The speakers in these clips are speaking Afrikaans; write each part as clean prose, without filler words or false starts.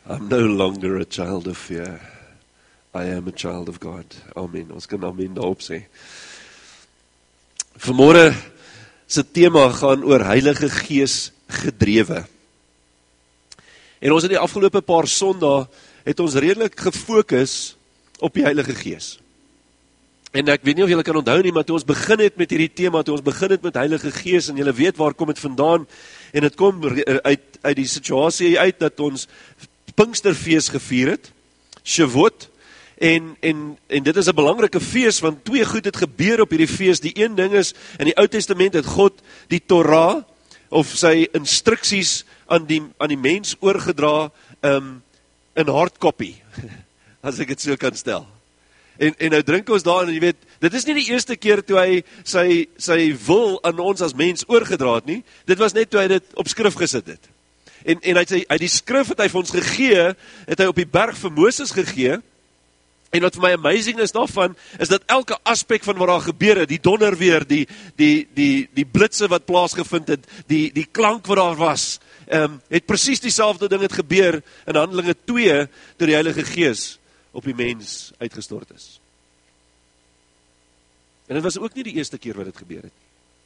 I'm no longer a child of fear. I am a child of God. Amen. Ons kan amen daarop sê. Vanmôre se tema gaan oor Heilige Gees gedrewe. En ons in die afgelope paar Sondae het ons redelik gefokus op die Heilige Gees. En ek weet nie of julle kan onthou nie, maar toe ons begin het met hierdie tema, toe ons begin het met Heilige Gees, en julle weet waar kom het vandaan, en het kom uit die situasie uit, dat ons Pinksterfees gevier het, Shavuot, en dit is 'n belangrike fees, want twee goed het gebeur op hierdie fees. Die een ding is, in die Ou Testament het God die Torah, of sy instruksies aan die mens oorgedra, in hardcopy, as ek het so kan stel. En nou drink ons daar, en jy weet, dit is nie die eerste keer toe hy sy wil aan ons as mens oorgedra het nie, dit was net toe hy dit op skrif gesit het. En hy die skrif het hy vir ons gegee, het hy op die berg vir Moses gegee, en wat vir my amazing is daarvan, is dat elke aspek van wat daar gebeur het, die donderweer, die blitse wat plaasgevind het, die klank wat daar was, het presies dieselfde ding het gebeur in Handelinge 2, toe die Heilige Gees op die mens uitgestort is. En dit was ook nie die eerste keer wat dit gebeur het.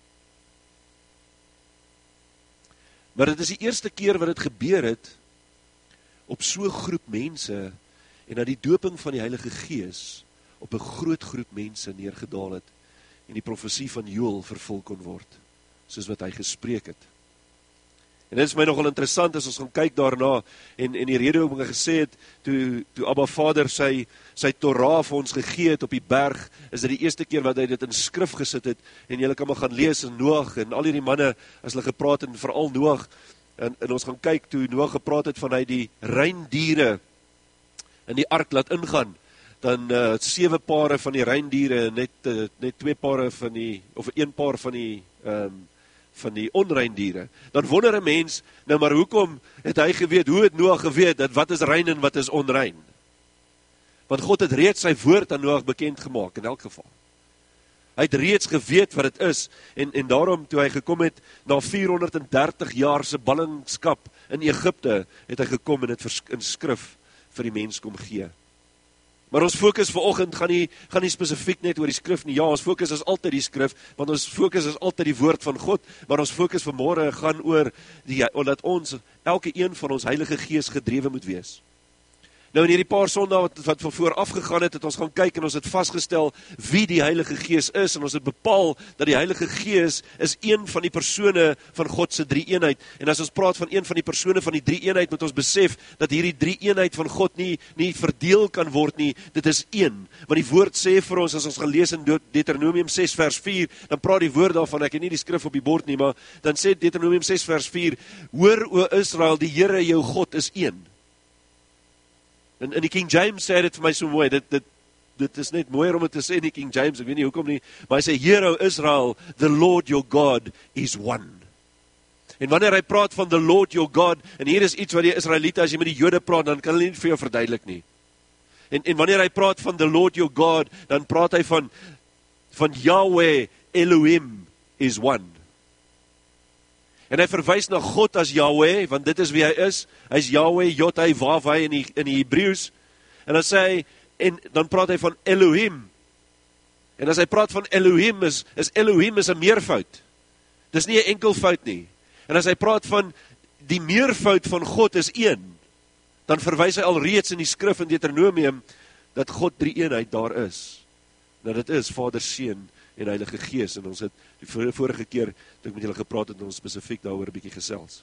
Maar dit is die eerste keer wat dit gebeur het op so groep mense, en dat die doping van die Heilige Gees op 'n groot groep mense neergedaal het, en die profesie van Joël vervul kon word, soos wat hy gespreek het. En dit is my nogal interessant as ons gaan kyk daarna, en die rede hoekom ek gesê het, toe Abba Vader sy Torah vir ons gegee het op die berg, is dit die eerste keer wat hy dit in skrif gesit het, en julle kan maar gaan lees in Noag, en al hierdie manne, as hulle gepraat het, en veral Noag, en ons gaan kyk, toe Noag gepraat het van hy die reindiere in die ark laat ingaan, dan 7 pare van die reindiere, net 2 pare van die, of 1 paar van die onreindiere, dan wonder 'n mens, nou maar hoekom het hy geweet, hoe het Noag geweet, dat wat is rein en wat is onrein? Want God het reeds sy woord aan Noag bekend gemaak, in elk geval. Hy het reeds geweet wat het is, en daarom, toe hy gekom het, na 430 jaar se ballingskap in Egipte, het hy gekom en het in skrif vir die mens kom gee. Maar ons fokus vanoggend gaan nie spesifiek net oor die skrif nie. Ja, ons fokus is altyd die skrif, want ons fokus is altyd die woord van God, maar ons fokus vanmôre gaan oor dat ons, elke een van ons Heilige Gees gedrewe moet wees. Nou in hierdie paar Sondae wat van voor afgegaan het ons gaan kyk en ons het vasgestel wie die Heilige Gees is, en ons het bepaal dat die Heilige Gees is een van die persone van God se drie-eenheid. En as ons praat van een van die persone van die drie-eenheid, moet ons besef dat hierdie drie-eenheid van God nie verdeel kan word nie, dit is een. Want die woord sê vir ons, as ons gaan lees in Deuteronomium 6 vers 4, dan praat die woord daarvan, ek het nie die skrif op die bord nie, maar dan sê Deuteronomium 6 vers 4, hoor o Israel, die Here jou God is een. En die King James sê dit vir my so mooi, dit is net mooier om het te sê in die King James, ek weet nie hoekom nie, maar hy sê, Heer o Israel, the Lord your God is one. En wanneer hy praat van the Lord your God, en hier is iets wat die Israeliete, as jy met die Jode praat, dan kan hulle nie vir jou verduidelik nie. En wanneer hy praat van the Lord your God, dan praat hy van Yahweh Elohim is one. En hy verwys na God as Yahweh, want dit is wie hy is Yahweh, Yod-Heh, Vav-Heh in die Hebreëus, en dan sê hy, en dan praat hy van Elohim, en as hy praat van Elohim, is Elohim is 'n meervoud, dis nie 'n enkelvoud nie, en as hy praat van die meervoud van God is een, dan verwys hy al reeds in die skrif in Deuteronomium, dat God drie eenheid daar is, dat dit is Vader, Seun en Heilige Gees, en ons het die vorige keer, toe ek met julle gepraat het, ons spesifiek daaroor 'n bietjie gesels.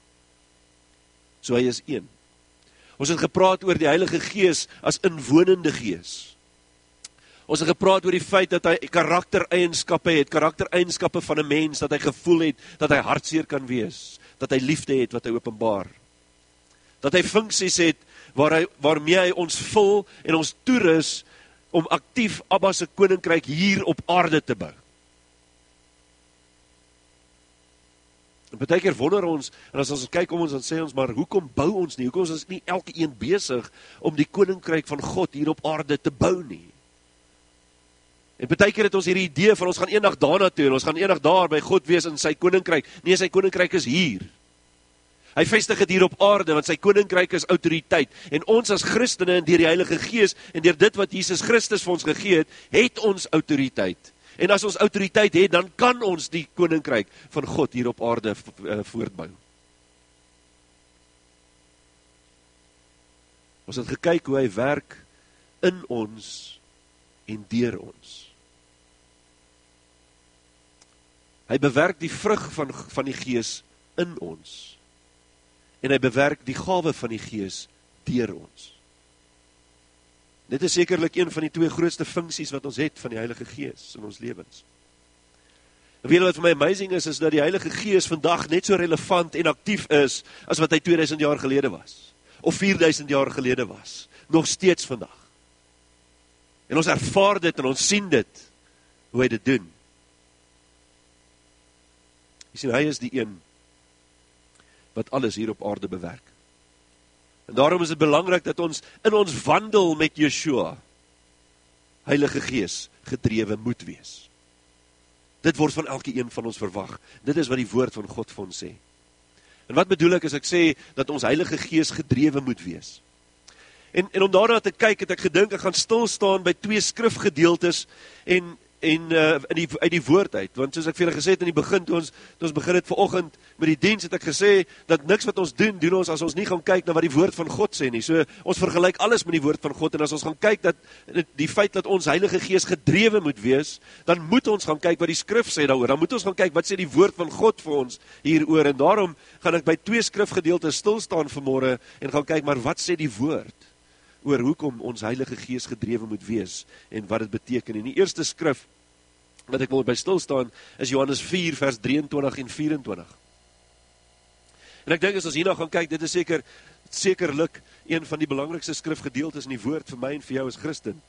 So hy is een. Ons het gepraat oor die Heilige Gees as inwonende Gees. Ons het gepraat oor die feit dat hy karaktereienskappe het, karaktereienskappe van 'n mens, dat hy gevoel het, dat hy hartseer kan wees, dat hy liefde het wat hy openbaar. Dat hy funksies het, waarmee hy ons vul en ons toerus om aktief Abba se koninkryk hier op aarde te bou. En baie keer wonder ons, en as ons kyk om ons, dan sê ons, maar hoekom bou ons nie? Hoekom is ons nie elke een besig om die koninkryk van God hier op aarde te bou nie? En baie keer het ons hierdie idee van ons gaan eendag daarna toe, en ons gaan eendag daar by God wees in sy koninkryk. Nee, sy koninkryk is hier. Hy vestig dit hier op aarde, want sy koninkryk is autoriteit. En ons as Christene, en deur die Heilige Gees, en deur dit wat Jesus Christus vir ons gegee het ons autoriteit. En as ons autoriteit het, dan kan ons die koninkryk van God hier op aarde voortbou. Ons het gekyk hoe hy werk in ons en deur ons. Hy bewerk die vrug van die Gees in ons. En hy bewerk die gawe van die Gees deur ons. Dit is sekerlik een van die twee grootste funksies wat ons het van die Heilige Gees in ons lewens. En weet wat vir my amazing is dat die Heilige Gees vandag net so relevant en aktief is as wat hy 2000 jaar gelede was. Of 4000 jaar gelede was. Nog steeds vandag. En ons ervaar dit en ons sien dit, hoe hy dit doen. Jy sien, hy is die een wat alles hier op aarde bewerk. En daarom is het belangrik dat ons in ons wandel met Yeshua, Heilige Gees, gedrewe moet wees. Dit word van elke een van ons verwag. Dit is wat die woord van God vir ons sê. En wat bedoel ek as ek sê, dat ons Heilige Gees gedrewe moet wees? En om daarna te kyk, het ek gedink, ek gaan stilstaan by 2 skrifgedeeltes, en uit die woord uit, want soos ek vir julle gesê het in die begin, toe ons begin het vanoggend met die diens, het ek gesê, dat niks wat ons doen ons as ons nie gaan kyk na wat die woord van God sê nie, so ons vergelyk alles met die woord van God, en as ons gaan kyk dat die feit dat ons Heilige Gees gedrewe moet wees, dan moet ons gaan kyk wat die skrif sê daaroor, dan moet ons gaan kyk wat sê die woord van God vir ons hieroor, en daarom gaan ek by 2 skrifgedeeltes stilstaan vanmôre, en gaan kyk, maar wat sê die woord oor hoekom ons Heilige Gees gedrewe moet wees, en wat dit beteken. En die eerste skrif, wat ek wil by stilstaan, is Johannes 4, vers 23 en 24. En ek dink as ons hierna gaan kyk, dit is sekerlik een van die belangrikste skrifgedeeltes in die woord vir my en vir jou as Christen.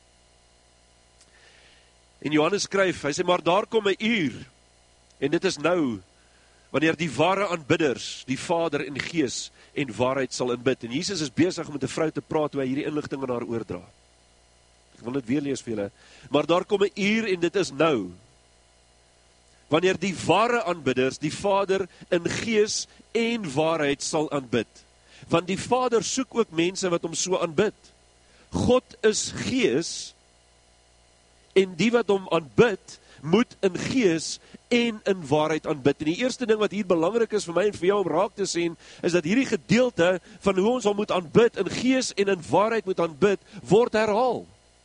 En Johannes skryf, hy sê, maar daar kom 'n uur, en dit is nou, wanneer die ware aanbidders, die Vader in Gees en waarheid sal aanbid. En Jesus is besig om met 'n vrou te praat, hoe hy hierdie inligting aan haar oordra. Ek wil dit weer lees vir julle. Maar daar kom 'n uur, en dit is nou, wanneer die ware aanbidders, die Vader in Gees en waarheid sal aanbid. Want die Vader soek ook mense wat hom so aanbid. God is Gees, en die wat hom aanbid, moet in Gees en in waarheid aanbid. En die eerste ding wat hier belangrik is vir my en vir jou om raak te sien, is dat hierdie gedeelte van hoe ons hom moet aanbid, in Gees en in waarheid moet aanbid, word herhaal.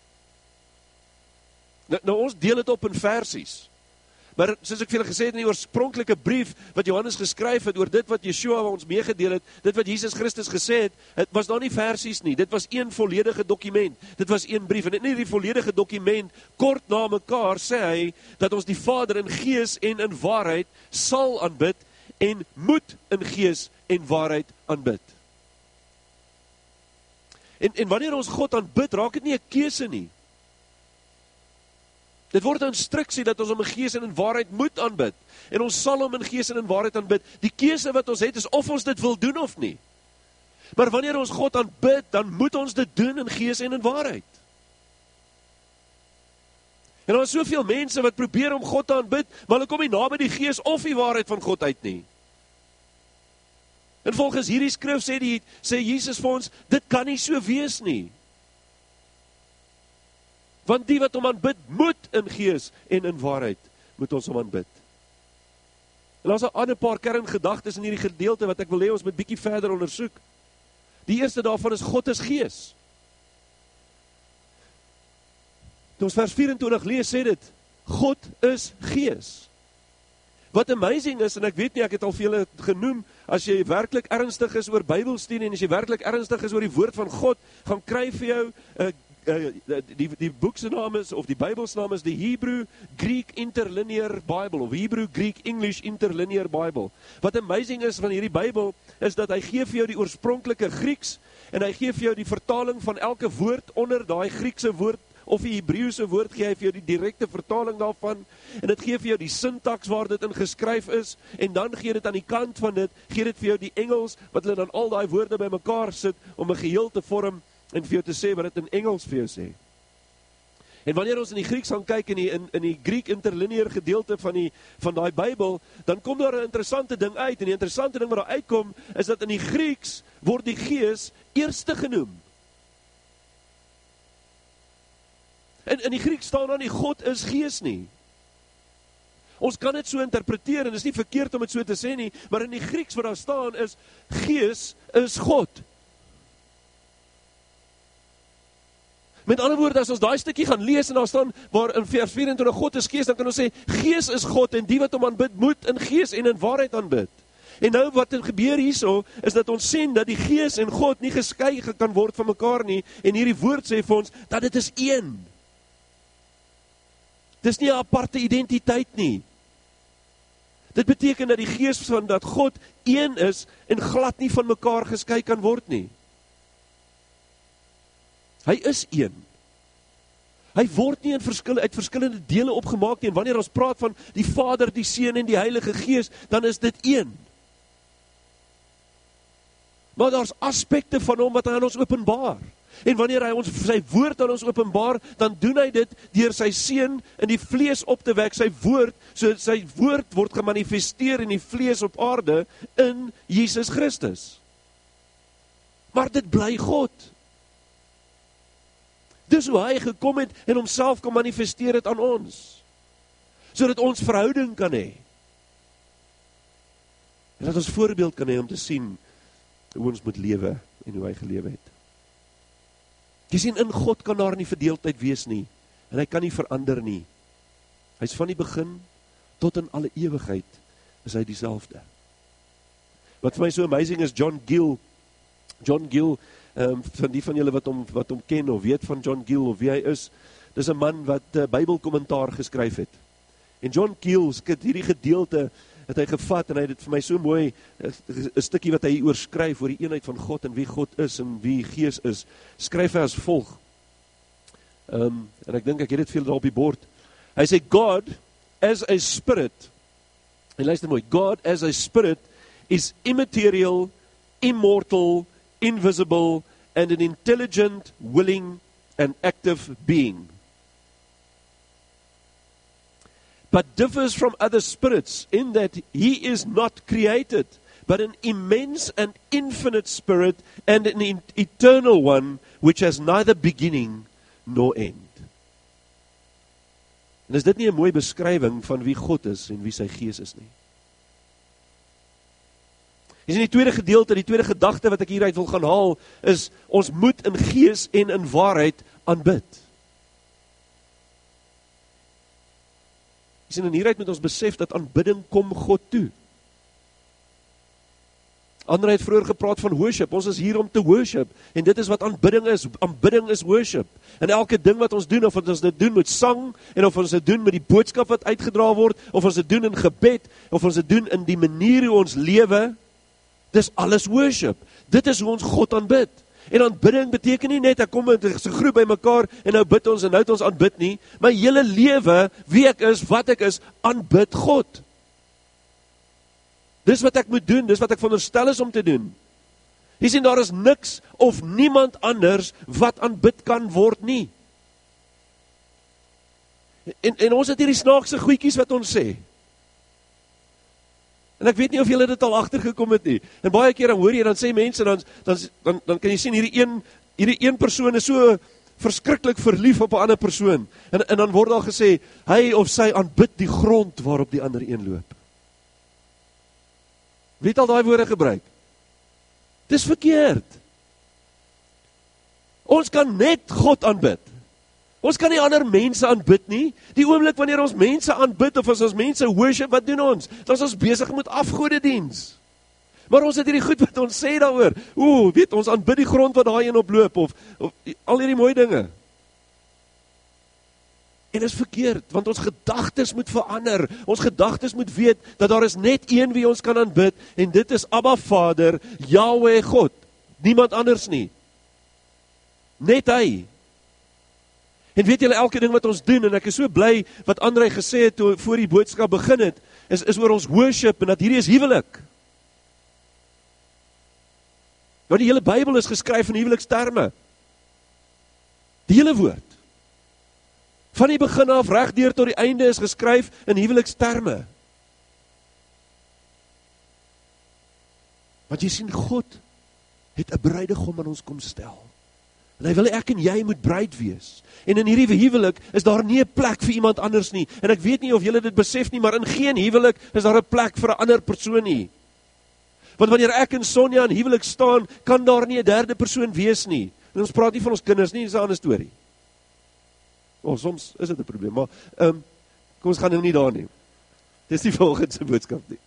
Nou ons deel dit op in versies. Maar soos ek vir julle gesê het in die oorspronklike brief wat Johannes geskryf het oor dit wat Yeshua ons meegedeel het, dit wat Jesus Christus gesê het, het was daar nie versies nie, dit was een volledige dokument, dit was een brief, en in die volledige dokument, kort na mekaar, sê hy, dat ons die Vader in Gees en in waarheid sal aanbid, en moet in Gees en waarheid aanbid. En wanneer ons God aanbid, raak dit nie 'n keuse nie. Dit word 'n instruksie dat ons hom in Gees en in waarheid moet aanbid. En ons sal hom in Gees en in waarheid aanbid. Die keuse wat ons het is of ons dit wil doen of nie. Maar wanneer ons God aanbid, dan moet ons dit doen in Gees en in waarheid. En daar is soveel mense wat probeer om God te aanbid, maar hulle kom nie naby die Gees of die waarheid van God uit nie. En volgens hierdie skrif sê Jesus vir ons, dit kan nie so wees nie. Want die wat hom aanbid, moet in Gees en in waarheid, moet ons hom aanbid. En daar is 'n ander paar kerngedagtes in hierdie gedeelte, wat ek wil hê ons moet bietjie verder ondersoek. Die eerste daarvan is, God is Gees. Toe ons vers 24 lees, sê dit, God is Gees. Wat amazing is, en ek weet nie, ek het al vir julle genoem, as jy werklik ernstig is oor Bybelstudie, en as jy werklik ernstig is oor die woord van God, gaan kry vir jou, die boekse naam is, of die Bybelse naam is, die Hebrew Greek Interlinear Bible, of Hebrew Greek English Interlinear Bible. Wat amazing is van hierdie Bybel, is dat hy gee vir jou die oorspronklike Grieks, en hy gee vir jou die vertaling van elke woord onder daai Griekse woord, of die Hebreëse woord, gee hy vir jou die direkte vertaling daarvan, en dit gee vir jou die syntaks waar dit in geskryf is, en dan gee dit aan die kant van dit, gee dit vir jou die Engels, wat hulle dan al daai woorde by mekaar sit, om 'n geheel te vorm, en vir jou te sê wat dit in Engels vir jou sê. En wanneer ons in die Grieks gaan kyk, in die Greek interlinear gedeelte van daai Bybel, dan kom daar 'n interessante ding uit, en die interessante ding wat daar uitkom, is dat in die Grieks word die Gees eerste genoem. En in die Grieks staan dan nie, God is Gees nie. Ons kan dit so interpreteer, en dit is nie verkeerd om dit so te sê nie, maar in die Grieks wat daar staan is, Gees is God. Met ander woorde, as ons daai stukkie gaan lees, en daar staan, waar in vers 24, God is Gees, dan kan ons sê, Gees is God, en die wat hom aanbid, moet in Gees en in waarheid aanbid. En nou wat er gebeur hierso, is dat ons sien, dat die Gees en God nie geskei kan word van mekaar nie, en hierdie woord sê vir ons, dat dit is een. Dis nie 'n aparte identiteit nie. Dit beteken dat die Gees van dat God een is en glad nie van mekaar geskei kan word nie. Hy is een. Hy word nie uit verskillende dele opgemaak nie. En wanneer ons praat van die Vader, die Seun en die Heilige Gees, dan is dit een. Maar daar's aspekte van hom wat hy aan ons openbaar. En wanneer hy sy woord aan ons openbaar, dan doen hy dit deur sy Seun in die vlees op te wek, sy woord word gemanifesteer in die vlees op aarde in Jesus Christus. Maar dit bly God. Dis hoe hy gekom het en homself kan manifesteer het aan ons, sodat ons verhouding kan hê. En dat ons voorbeeld kan hê om te sien hoe ons moet lewe en hoe hy gelewe het. Jy sien, in God kan daar nie verdeeldheid wees nie, en hy kan nie verander nie. Hy's van die begin tot in alle ewigheid is hy dieselfde. Wat vir my so amazing is, John Gill, van die van julle wat hom ken of weet van John Gill of wie hy is, dis 'n man wat Bybelkommentaar geskryf het. En John Gill, hierdie gedeelte het hy gevat, en hy het dit vir my so mooi, 'n stukkie wat hy oor skryf, oor die eenheid van God, en wie God is, en wie Gees is, skryf hy as volg. En ek dink ek het dit veel daar op die bord. Hy sê, God as a spirit, en luister mooi, God as a spirit is immaterial, immortal, invisible, and an intelligent, willing, and active being. But differs from other spirits in that he is not created, but an immense and infinite spirit and an eternal one which has neither beginning nor end. En is dit nie 'n mooi beskrywing van wie God is en wie sy Gees is nie? Dis in die tweede gedeelte, die tweede gedagte wat ek hieruit wil gaan haal, is ons moet in Gees en in waarheid aanbid. Jy sien, en hieruit moet ons besef dat aanbidding kom God toe. Andre het vroeër gepraat van worship, ons is hier om te worship, en dit is wat aanbidding is worship. En elke ding wat ons doen, of ons dit doen met sang, en of ons dit doen met die boodskap wat uitgedra word, of ons dit doen in gebed, of ons dit doen in die manier hoe ons lewe, dis alles worship. Dit is hoe ons God aanbid. En aanbidding beteken nie net, ek kom in 'n groep by mekaar, en nou bid ons, en nou het ons aanbid nie. My hele lewe, wie ek is, wat ek is, aanbid God. Dis wat ek moet doen, dis wat ek veronderstel is om te doen. Jy sien, daar is niks of niemand anders wat aanbid kan word nie. En ons het hierdie snaakse goedjies wat ons sê. En ek weet nie of julle dit al agtergekom het nie. En baie keer dan hoor jy, dan sê mense, dan kan jy sien, hierdie een persoon is so verskriklik verlief op 'n ander persoon. En dan word daar gesê, hy of sy aanbid die grond waarop die ander een loop. Wie het al daai woorde gebruik? Dis verkeerd. Ons kan net God aanbid. Ons kan nie ander mense aanbid nie. Die oomblik wanneer ons mense aanbid, of as ons mense worship, wat doen ons? Dan is ons besig met afgodediens. Maar ons het hierdie goed wat ons sê daaroor. Weet, ons aanbid die grond wat daai een oploop, of al hierdie mooi dinge. En dit is verkeerd, want ons gedagtes moet verander. Ons gedagtes moet weet, dat daar is net een wie ons kan aanbid, en dit is Abba Vader, Yahweh God. Niemand anders nie. Net hy. En weet julle, elke ding wat ons doen, en ek is so bly wat Andre gesê het toe voor die boodskap begin het, is oor ons worship, en dat hierdie is huwelik. Want die hele Bybel is geskryf in huweliksterme. Die hele woord. Van die begin af, regdeur tot die einde is geskryf in huweliksterme. Want jy sien, God het 'n bruidegom aan ons kom stel. En hy wil ek en jy moet bruid wees. En in hierdie huwelik is daar nie 'n plek vir iemand anders nie. En ek weet nie of julle dit besef nie, maar in geen huwelik is daar 'n plek vir 'n ander persoon nie. Want wanneer ek en Sonja in huwelik staan, kan daar nie 'n derde persoon wees nie. En ons praat nie van ons kinders nie, dis 'n ander storie. Soms is dit 'n probleem, maar kom ons gaan nou nie daar nie. Dis die volgende boodskap nie.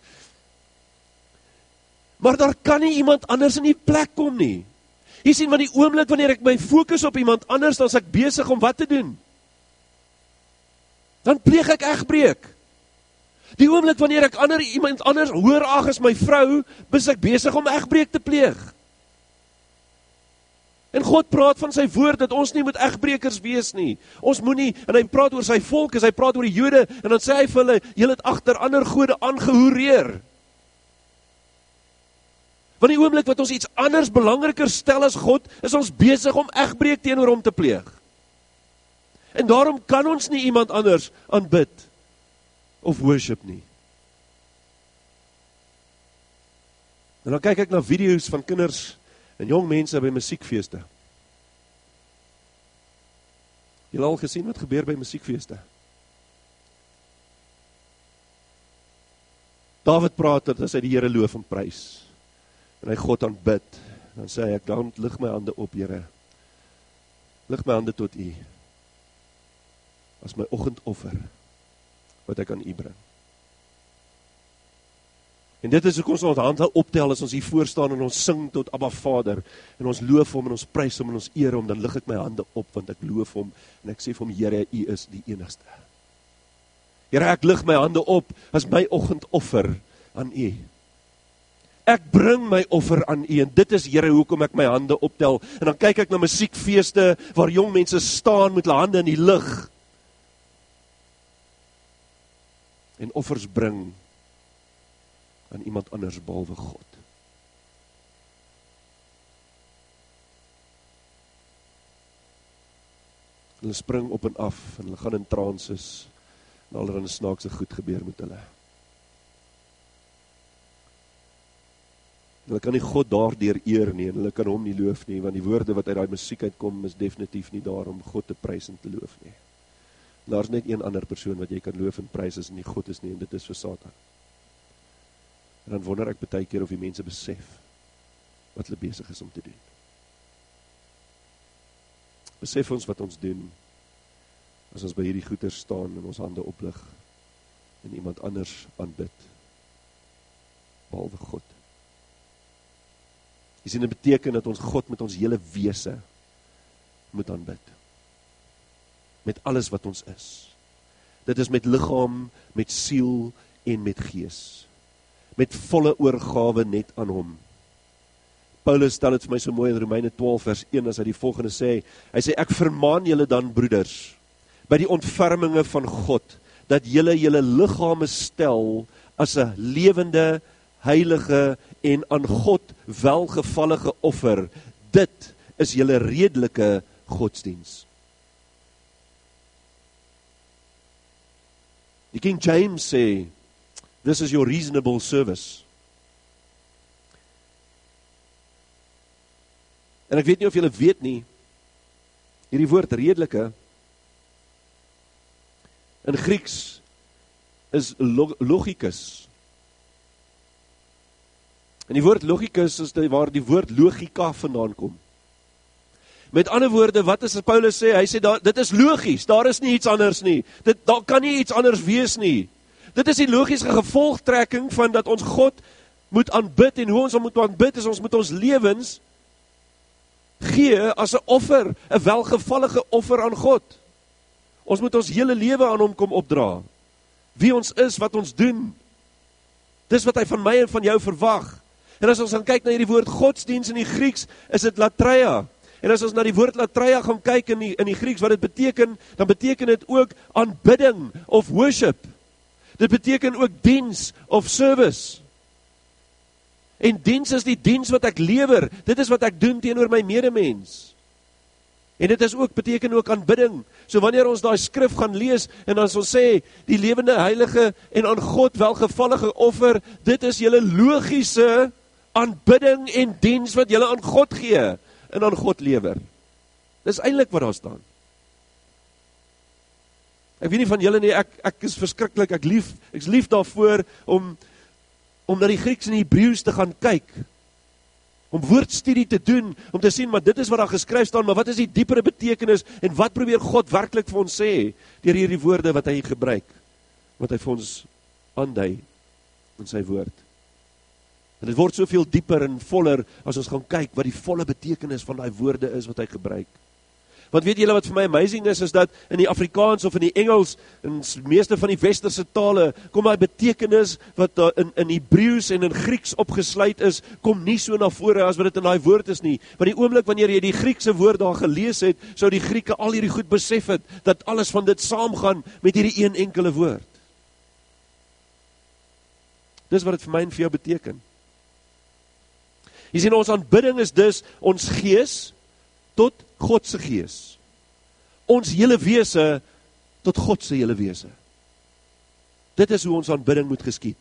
Maar daar kan nie iemand anders in die plek kom nie. Jy sien, want die oomblik wanneer ek my fokus op iemand anders, dan is ek besig om wat te doen? Dan pleeg ek egbreek. Die oomblik wanneer ek iemand anders hoër ag as my vrou, is ek besig om egbreek te pleeg. En God praat van sy woord, dat ons nie moet egbrekers wees nie. Ons moet nie, en hy praat oor sy volk, hy praat oor die Jode, en dan sê hy vir hulle, julle het agter ander gode aangehoereer. Want die oomblik wat ons iets anders belangriker stel as God, is ons besig om egbreek teenoor hom te pleeg. En daarom kan ons nie iemand anders aanbid of worship nie. En dan kyk ek na video's van kinders en jong mense by musiekfeeste. Julle al gesien wat gebeur by musiekfeeste? David praat dat as hy die Here loof en prys, en hy God aanbid, dan sê hy, ek dan lig my hande op, Here. Lig my hande tot U, as my oggendoffer, wat ek aan U bring. En dit is hoe ons hande optel, as ons hier voor staan, en ons sing tot Abba Vader, en ons loof hom, en ons prys hom, en ons eer hom, dan lig ek my hande op, want ek loof hom, en ek sê vir hom, Here, U is die enigste. Here, ek lig my hande op, as my oggendoffer aan U. Ek bring my offer aan U, en dit is, Here, hoekom ek my hande optel. En dan kyk ek na musiekfeeste, waar jong mense staan met hulle hande in die lug, en offers bring, aan iemand anders behalwe God. Hulle spring op en af, en hulle gaan in trances, en allerhande snaakse goed gebeur met hulle. Hulle kan nie God daardeur eer nie, en hulle kan hom nie loof nie, want die woorde wat uit daai musiek uitkom, is definitief nie daar om God te prys en te loof nie. Daar is net een ander persoon wat jy kan loof en prys as nie God is nie, en dit is vir Satan. En dan wonder ek baie keer of die mense besef wat hulle besig is om te doen. Besef ons wat ons doen as ons by hierdie goeie staan en ons hande oplig en iemand anders aanbid behalwe God. Jy sien, dit beteken dat ons God met ons hele wese moet aanbid. Met alles wat ons is. Dit is met liggaam, met siel en met gees. Met volle oorgawe net aan hom. Paulus stel dit vir my so mooi in Romeine 12 vers 1 as hy die volgende sê. Hy sê, ek vermaan julle dan broeders, by die ontferminge van God, dat julle liggame stel as 'n lewende, heilige en aan God welgevallige offer. Dit is julle redelike godsdiens. Die King James sê, this is your reasonable service. En ek weet nie of julle weet nie, hierdie woord redelike, in Grieks, is logicus. En die woord logicus is waar die woord logika vandaan kom. Met ander woorde, wat is Paulus sê? Hy sê, dit is logies, daar is nie iets anders nie. Daar kan nie iets anders wees nie. Dit is die logiese gevolgtrekking van dat ons God moet aanbid, en hoe ons hom moet aanbid is, ons moet ons lewens gee as 'n offer, 'n welgevallige offer aan God. Ons moet ons hele lewe aan hom kom opdra. Wie ons is, wat ons doen. Dis wat hy van my en van jou verwag. En as ons dan kyk na hierdie woord godsdiens in die Grieks, is dit latreia. En as ons na die woord latreia gaan kyk in die Grieks, wat dit beteken, dan beteken dit ook aanbidding of worship. Dit beteken ook diens of service. En diens is die diens wat ek lewer. Dit is wat ek doen teenoor my medemens. En dit is ook, beteken ook aanbidding. So wanneer ons daai skrif gaan lees, en as ons sê, die lewende, heilige en aan God welgevallige offer, dit is julle logiese aanbidding en diens wat julle aan God gee, en aan God lewer. Dis eintlik wat daar staan. Ek weet nie van julle nie, ek is verskriklik, ek is lief daarvoor, om na die Grieks en die Hebreëus te gaan kyk, om woordstudie te doen, om te sien, maar dit is wat daar geskryf staan, maar wat is die diepere betekenis, en wat probeer God werklik vir ons sê, deur hierdie woorde wat hy gebruik, wat hy vir ons aandui in sy woord. En dit word soveel dieper en voller, as ons gaan kyk, wat die volle betekenis van die woorde is, wat hy gebruik. Want weet julle wat vir my amazing is dat in die Afrikaans of in die Engels, in meeste van die westerse tale, kom die betekenis wat in Hebreëus en in Grieks opgesluit is, kom nie so na vore as wat dit in daai woord is nie. Want die oomblik wanneer jy die Griekse woord daar gelees het, sou die Grieke al hierdie goed besef het, dat alles van dit saamgaan met hierdie een enkele woord. Dis wat dit vir my en vir jou beteken. Jy sien, ons aanbidding is dus ons gees tot God se gees. Ons hele wese tot God se hele wese. Dit is hoe ons aanbidding moet geskied.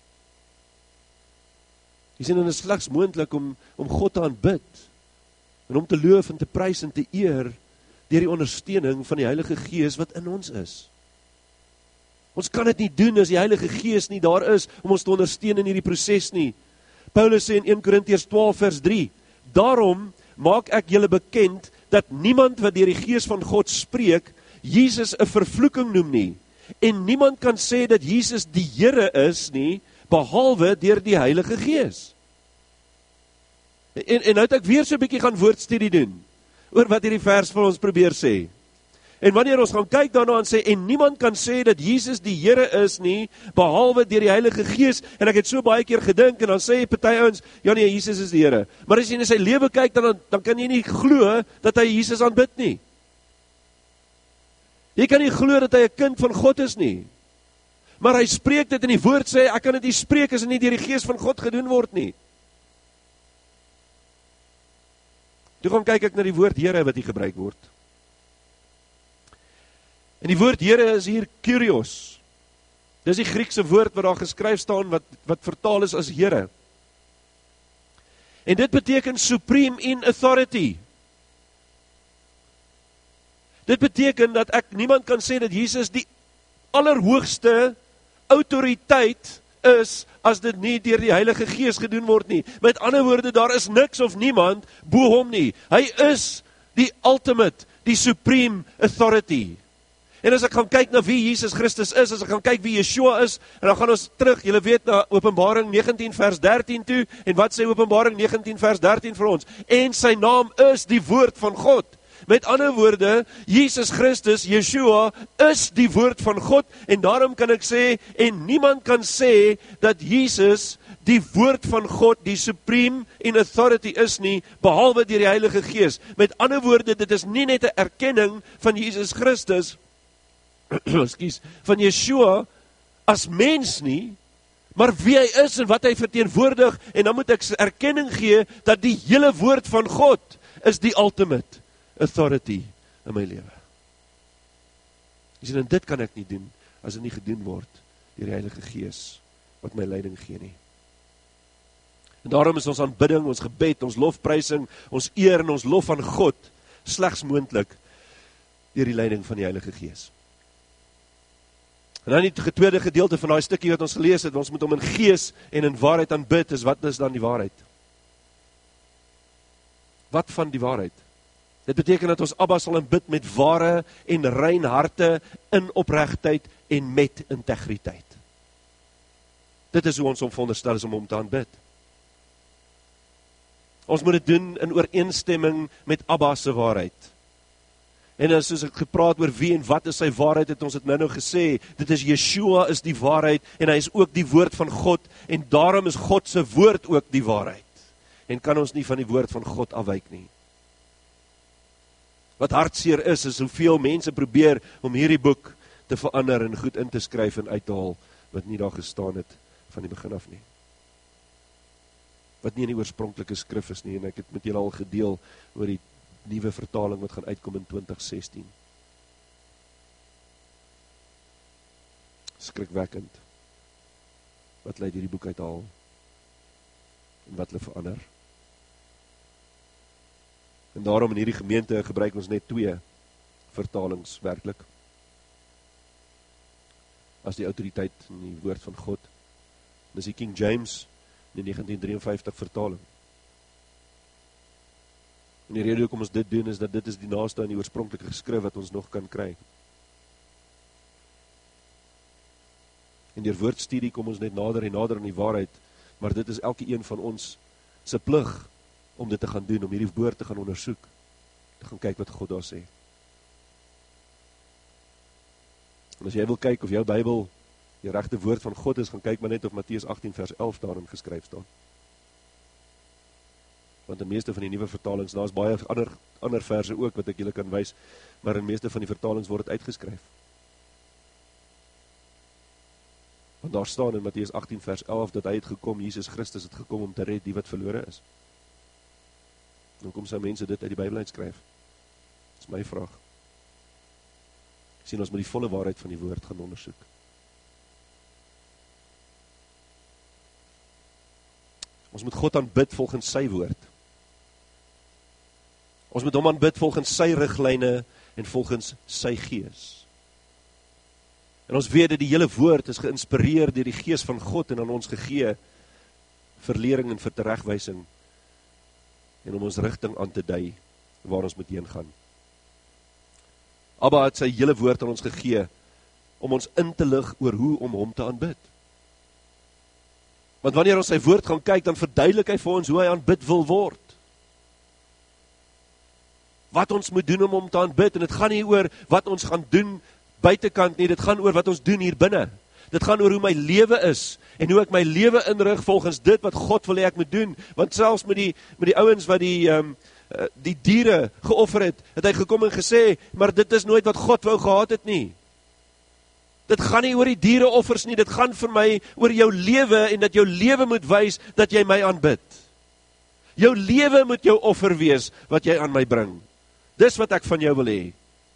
Jy sien, dit is slegs moontlik om God te aanbid, en om te loof en te prys en te eer, deur die ondersteuning van die Heilige Gees wat in ons is. Ons kan dit nie doen as die Heilige Gees nie daar is, om ons te ondersteun in hierdie proses nie. Paulus sê in 1 Korintiërs 12 vers 3, daarom maak ek julle bekend, dat niemand wat deur die Gees van God spreek, Jesus 'n vervloeking noem nie, en niemand kan sê dat Jesus die Here is nie, behalwe deur die Heilige Gees. En nou het ek weer so 'n bietjie gaan woordstudie doen, oor wat hierdie vers vir ons probeer sê. En wanneer ons gaan kyk daarna en sê, en niemand kan sê dat Jesus die Here is nie, behalwe deur die Heilige Gees, en ek het so baie keer gedink, en dan sê party ouens, ja nee, Jesus is die Here. Maar as jy in sy lewe kyk, dan kan jy nie glo dat hy Jesus aanbid nie. Jy kan nie glo dat hy 'n kind van God is nie. Maar hy spreek dit in die woord sê, ek kan dit nie spreek as dit nie deur die Gees van God gedoen word nie. Toe gaan kyk ek na die woord Here wat hier gebruik word. En die woord Here is hier Kyrios. Dis die Griekse woord wat daar geskryf staan, wat vertaal is as Here. En dit beteken supreme in authority. Dit beteken dat niemand kan sê dat Jesus die allerhoogste autoriteit is, as dit nie deur die Heilige Gees gedoen word nie. Met ander woorde, daar is niks of niemand bo hom nie. Hy is die ultimate, die supreme authority. En as ek gaan kyk na wie Jesus Christus is, as ek gaan kyk wie Yeshua is, en dan gaan ons terug, julle weet, na Openbaring 19 vers 13 toe, en wat sê Openbaring 19 vers 13 vir ons? En sy naam is die woord van God. Met ander woorde, Jesus Christus, Yeshua, is die woord van God, en daarom kan ek sê, en niemand kan sê, dat Jesus die woord van God, die supreme in authority is nie, behalwe deur die Heilige Gees. Met ander woorde, dit is nie net 'n erkenning van Jesus Christus, van Yeshua as mens nie, maar wie hy is en wat hy verteenwoordig, en dan moet ek erkenning gee, dat die hele woord van God is die ultimate authority in my lewe. Jy sien, en dit kan ek nie doen, as dit nie gedoen word, deur die Heilige Gees, wat my leiding gee nie. En daarom is ons aanbidding, ons gebed, ons lofprysing, ons eer en ons lof aan God, slegs moontlik, deur die leiding van die Heilige Gees. En dan die tweede gedeelte van daai stukkie wat ons gelees het, ons moet hom in gees en in waarheid aanbid, is wat is dan die waarheid? Wat van die waarheid? Dit beteken dat ons Abba sal aanbid met ware en rein harte, in opregtheid en met integriteit. Dit is hoe ons hom veronderstel is om hom te aanbid. Ons moet dit doen in ooreenstemming met Abba se waarheid. En as soos ek gepraat oor wie en wat is sy waarheid, het ons het nou gesê, dit is Yeshua is die waarheid, en hy is ook die woord van God, en daarom is God se woord ook die waarheid. En kan ons nie van die woord van God afwyk nie. Wat hartseer is hoeveel mense probeer om hierdie boek te verander en goed in te skryf en uit te haal, wat nie daar gestaan het van die begin af nie. Wat nie in die oorspronklike skrif is nie, en ek het met julle al gedeel oor die nuwe vertaling wat gaan uitkom in 2016. Skrikwekkend. Wat hulle uit hierdie boek uithaal en wat hulle verander. En daarom in hierdie gemeente gebruik ons net 2 vertalings werklik. As die autoriteit in die woord van God. Dis die King James in die 1953 vertaling. En die rede hoekom ons dit doen is dat dit is die naaste aan die oorspronklike geskrif wat ons nog kan kry. En deur woordstudie kom ons net nader en nader aan die waarheid, maar dit is elke een van ons se plig om dit te gaan doen, om hierdie woord te gaan ondersoek, te gaan kyk wat God daar sê. En as jy wil kyk of jou Bybel die regte woord van God is, gaan kyk maar net of Matteus 18 vers 11 daarin geskryf staan. Want die meeste van die nuwe vertalings, daar is baie ander verse ook wat ek julle kan wys, maar in meeste van die vertalings word het uitgeskryf. Want daar staan in Matteus 18 vers 11 dat hy het gekom, Jesus Christus het gekom om te red die wat verlore is. Dan kom sy mense dit uit die Bybel uitskryf. Dis my vraag. Ek sien ons moet die volle waarheid van die woord gaan ondersoek. Ons moet God aanbid volgens sy woord. Ons moet hom aanbid volgens sy riglyne en volgens sy gees. En ons weet dat die hele woord is geïnspireer deur die gees van God en aan ons gegee vir lering en vir teregwysing en om ons rigting aan te dui waar ons moet heen gaan. Abba het sy hele woord aan ons gegee om ons in te lig oor hoe om hom te aanbid. Want wanneer ons sy woord gaan kyk, dan verduidelik hy vir ons hoe hy aanbid wil word. Wat ons moet doen om hom te aanbid, en dit gaan nie oor wat ons gaan doen buitekant nie, dit gaan oor wat ons doen hier binne. Dit gaan oor hoe my lewe is, en hoe ek my lewe inrig volgens dit wat God wil hê ek moet doen. Want selfs met die ouens wat die diere geoffer het hy gekom en gesê, maar dit is nooit wat God wou gehad het nie. Dit gaan nie oor die diereoffers nie, dit gaan vir my oor jou lewe, en dat jou lewe moet wys dat jy my aanbid. Jou lewe moet jou offer wees wat jy aan my bring. Dis wat ek van jou wil hê.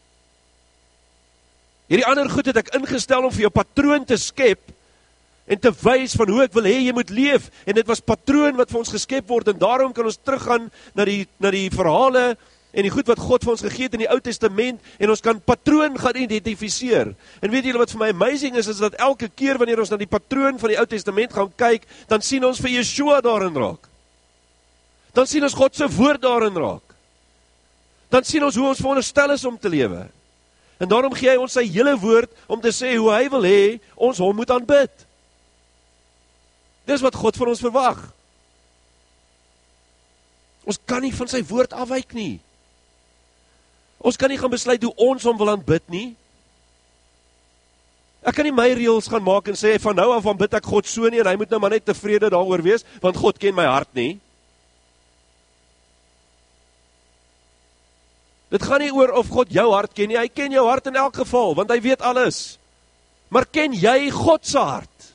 Hierdie ander goed het ek ingestel om vir jou patroon te skep en te wys van hoe ek wil hê jy moet leef. En dit was patroon wat vir ons geskep word, en daarom kan ons teruggaan na die verhale en die goed wat God vir ons gegee het in die Ou Testament, en ons kan patroon gaan identifiseer. En weet julle wat vir my amazing is dat elke keer wanneer ons na die patroon van die Ou Testament gaan kyk, dan sien ons vir Yeshua daarin raak. Dan sien ons God se woord daarin raak. Dan sien ons hoe ons veronderstel is om te lewe. En daarom gee hy ons sy hele woord om te sê hoe hy wil hê ons hom moet aanbid. Dis wat God van ons verwag. Ons kan nie van sy woord afwyk nie. Ons kan nie gaan besluit hoe ons hom wil aanbid nie. Ek kan nie my reëls gaan maak en sê van nou af aanbid ek God so nie, en hy moet nou maar net tevrede daaroor wees, want God ken my hart nie. Dit gaan nie oor of God jou hart ken nie, hy ken jou hart in elk geval, want hy weet alles. Maar ken jy God se hart?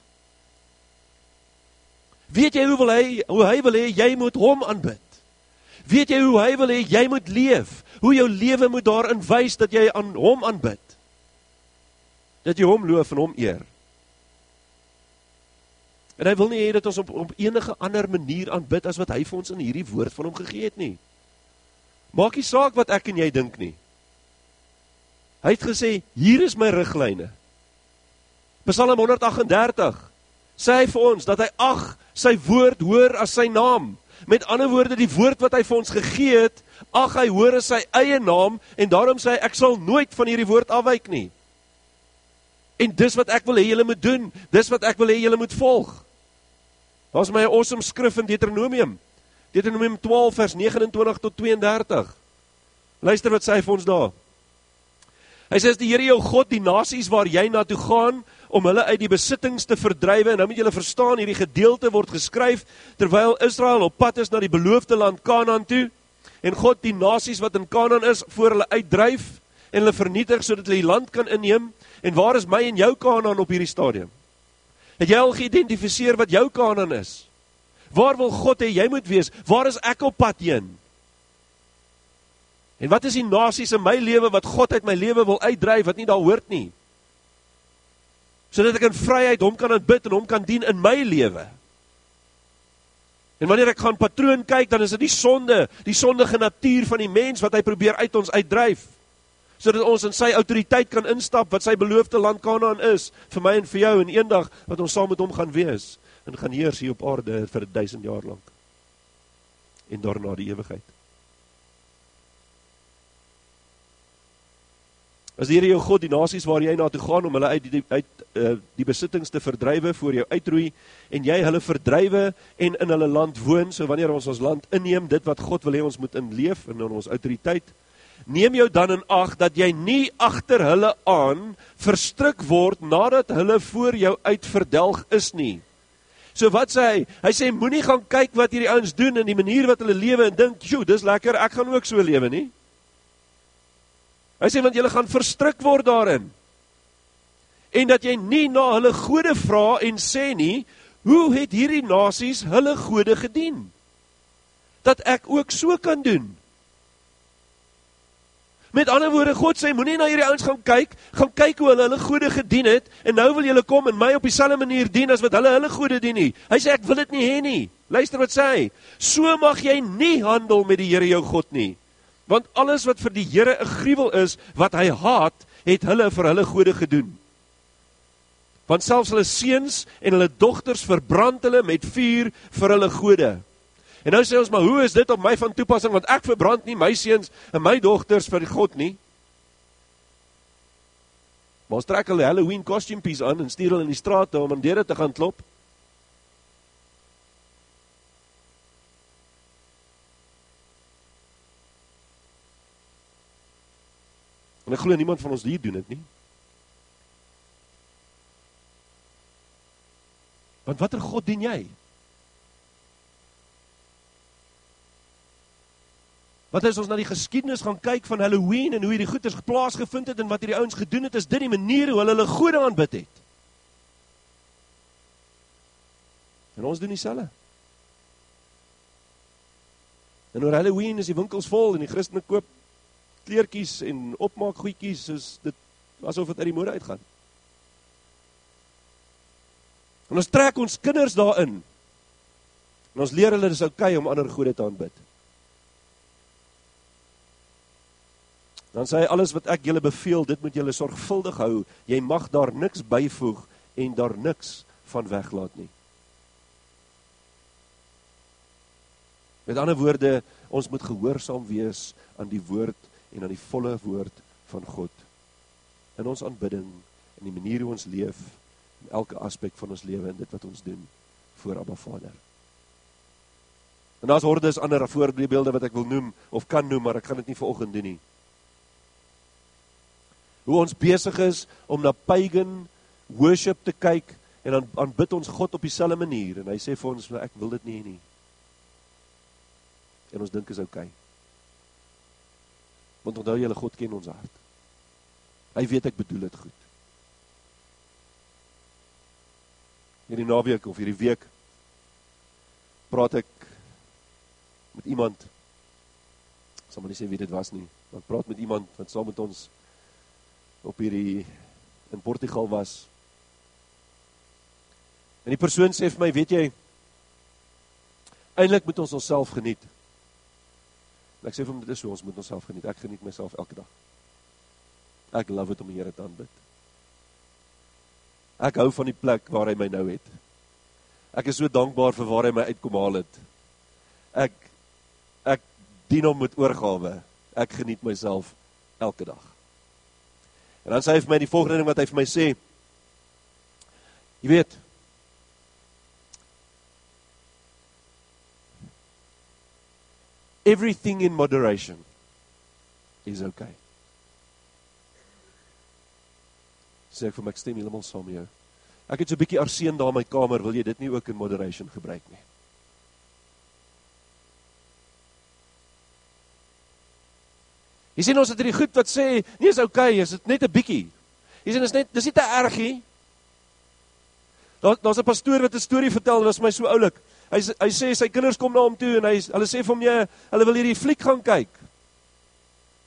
Weet jy hoe hy wil hê jy moet hom aanbid? Weet jy hoe hy wil hê jy moet leef? Hoe jou lewe moet daarin wys dat jy aan hom aanbid? Dat jy hom loof en hom eer. En hy wil nie hê dat ons op enige ander manier aanbid as wat hy vir ons in hierdie woord van hom gegee het nie. Maak nie saak wat ek en jy dink nie. Hy het gesê, hier is my riglyne. Psalm 138, sê hy vir ons, dat hy ag sy woord hoor as sy naam. Met ander woorde, die woord wat hy vir ons gegee het, ag hy hoor as sy eie naam, en daarom sê hy, ek sal nooit van hierdie woord afwyk nie. En dis wat ek wil hê julle moet doen, dis wat ek wil hê julle moet volg. Daar is my awesome skrif in Deuteronomium 12 vers 29 tot 32. Luister wat sê hy vir ons daar. Hy sê, die Here jou God, die nasies waar jy na toe gaan, om hulle uit die besittings te verdrywe, en nou moet julle verstaan, hierdie gedeelte word geskryf, terwyl Israel op pad is na die beloofde land Kanaan toe, en God die nasies wat in Kanaan is, voor hulle uitdryf, en hulle vernietig, sodat hulle die land kan inneem, en waar is my en jou Kanaan op hierdie stadium? Het jy al geïdentifiseer wat jou Kanaan is? Waar wil God hê jy moet wees? Waar is ek op pad heen? En wat is die nasies in my lewe wat God uit my lewe wil uitdryf, wat nie daar hoort nie? Sodat ek in vryheid hom kan aanbid en hom kan dien in my lewe. En wanneer ek gaan patroon kyk, dan is dit die sondige natuur van die mens wat hy probeer uit ons uitdryf, sodat ons in sy autoriteit kan instap, wat sy beloofde land Kanaan is, vir my en vir jou, en eendag wat ons saam met hom gaan wees, en gaan heers hier op aarde vir 1000 jaar lang, en daarna die ewigheid. As die Here jou God, die nasies waar jy na toe gaan, om hulle uit die besittings te verdrywe, voor jou uitroei, en jy hulle verdrywe, en in hulle land woon, so wanneer ons land inneem, dit wat God wil hê ons moet inleef, en in ons autoriteit, neem jou dan in ag, dat jy nie agter hulle aan, verstrik word, nadat hulle voor jou uit verdelg is nie. So wat sê hy? Hy sê, moenie gaan kyk wat hierdie ouens doen, en die manier wat hulle lewe, en dink, joe, dis lekker, ek gaan ook so lewe nie. Hy sê, want julle gaan verstrik word daarin. En dat jy nie na hulle gode vra en sê nie, hoe het hierdie nasies hulle gode gedien? Dat ek ook so kan doen. Met ander woorde, God sê, moenie na hierdie ouens gaan kyk hoe hulle gode gedien het, en nou wil julle kom en my op dieselfde manier dien, as wat hulle gode dien nie. Hy sê, ek wil dit nie hê nie. Luister wat sê hy, so mag jy nie handel met die Here jou God nie. Want alles wat vir die Here 'n gruwel is, wat hy haat, het hulle vir hulle gode gedoen. Want selfs hulle seuns en hulle dogters verbrand hulle met vuur vir hulle gode. En nou sê ons, maar hoe is dit op my van toepassing, want ek verbrand nie my seuns en my dogters vir God nie. Maar ons trek hulle Halloween kostuumpies aan en stuur hulle in die strate om aan deure te gaan klop. En ek glo niemand van ons hier doen dit nie. Want watter God dien jy? Wat as ons na die geskiedenis gaan kyk van Halloween en hoe hierdie goeders plaasgevind het en wat hierdie ouens gedoen het, is dit die manier hoe hulle gode aanbid het. En ons doen dieselfde. En oor Halloween is die winkels vol en die Christene koop kleertjies en opmaak goedjies, soos dit asof dit uit die mode uitgaan. En ons trek ons kinders daarin. En ons leer hulle dis okay om ander gode te aanbid. Dan sê hy, alles wat ek julle beveel, dit moet julle sorgvuldig hou. Jy mag daar niks byvoeg en daar niks van weglaat nie. Met ander woorde, ons moet gehoorsaam wees aan die woord en aan die volle woord van God. In ons aanbidding, in die manier hoe ons leef, in elke aspek van ons lewe en dit wat ons doen voor Abba Vader. En daar's hordes ander voorbeelde wat ek wil noem, of kan noem, maar ek gaan dit nie vanoggend doen nie. Hoe ons besig is om na pagan worship te kyk, en dan aanbid ons God op dieselfde manier, en hy sê vir ons, ek wil dit nie. En ons dink is okay. Want onthou julle, God ken ons hart. Hy weet ek bedoel dit goed. Hierdie naweek of hierdie week praat ek met iemand, ek sal maar nie sê wie dit was nie, maar ek praat met iemand wat saam met ons op hierdie in Portugal was. En die persoon sê vir my, weet jy, eintlik moet ons onsself geniet. En ek sê vir hom, dit is so, ons moet onsself geniet. Ek geniet myself elke dag. Ek love het om die Here te aanbid. Ek hou van die plek waar hy my nou het. Ek is so dankbaar vir waar hy my uitkom haal het. Ek dien hom met oorgawe. Ek geniet myself elke dag. En dan sê hy vir my die volgende ding wat hy vir my sê. Jy weet, everything in moderation is okay. Sê ek vir my, ek stem helemaal saam met jou. Ek het so 'n bietjie arseen daar in my kamer, wil jy dit nie ook in moderation gebruik nie? Jy sien, ons het hierdie goed wat sê, nie is okay, is dit net 'n bietjie. Jy sien, dis nie te erg nie. Daar's 'n pastoor wat 'n storie vertel, dit was my so oulik. Hy sê, sy kinders kom na hom toe, en hulle sê vir hom, hulle wil hierdie fliek gaan kyk.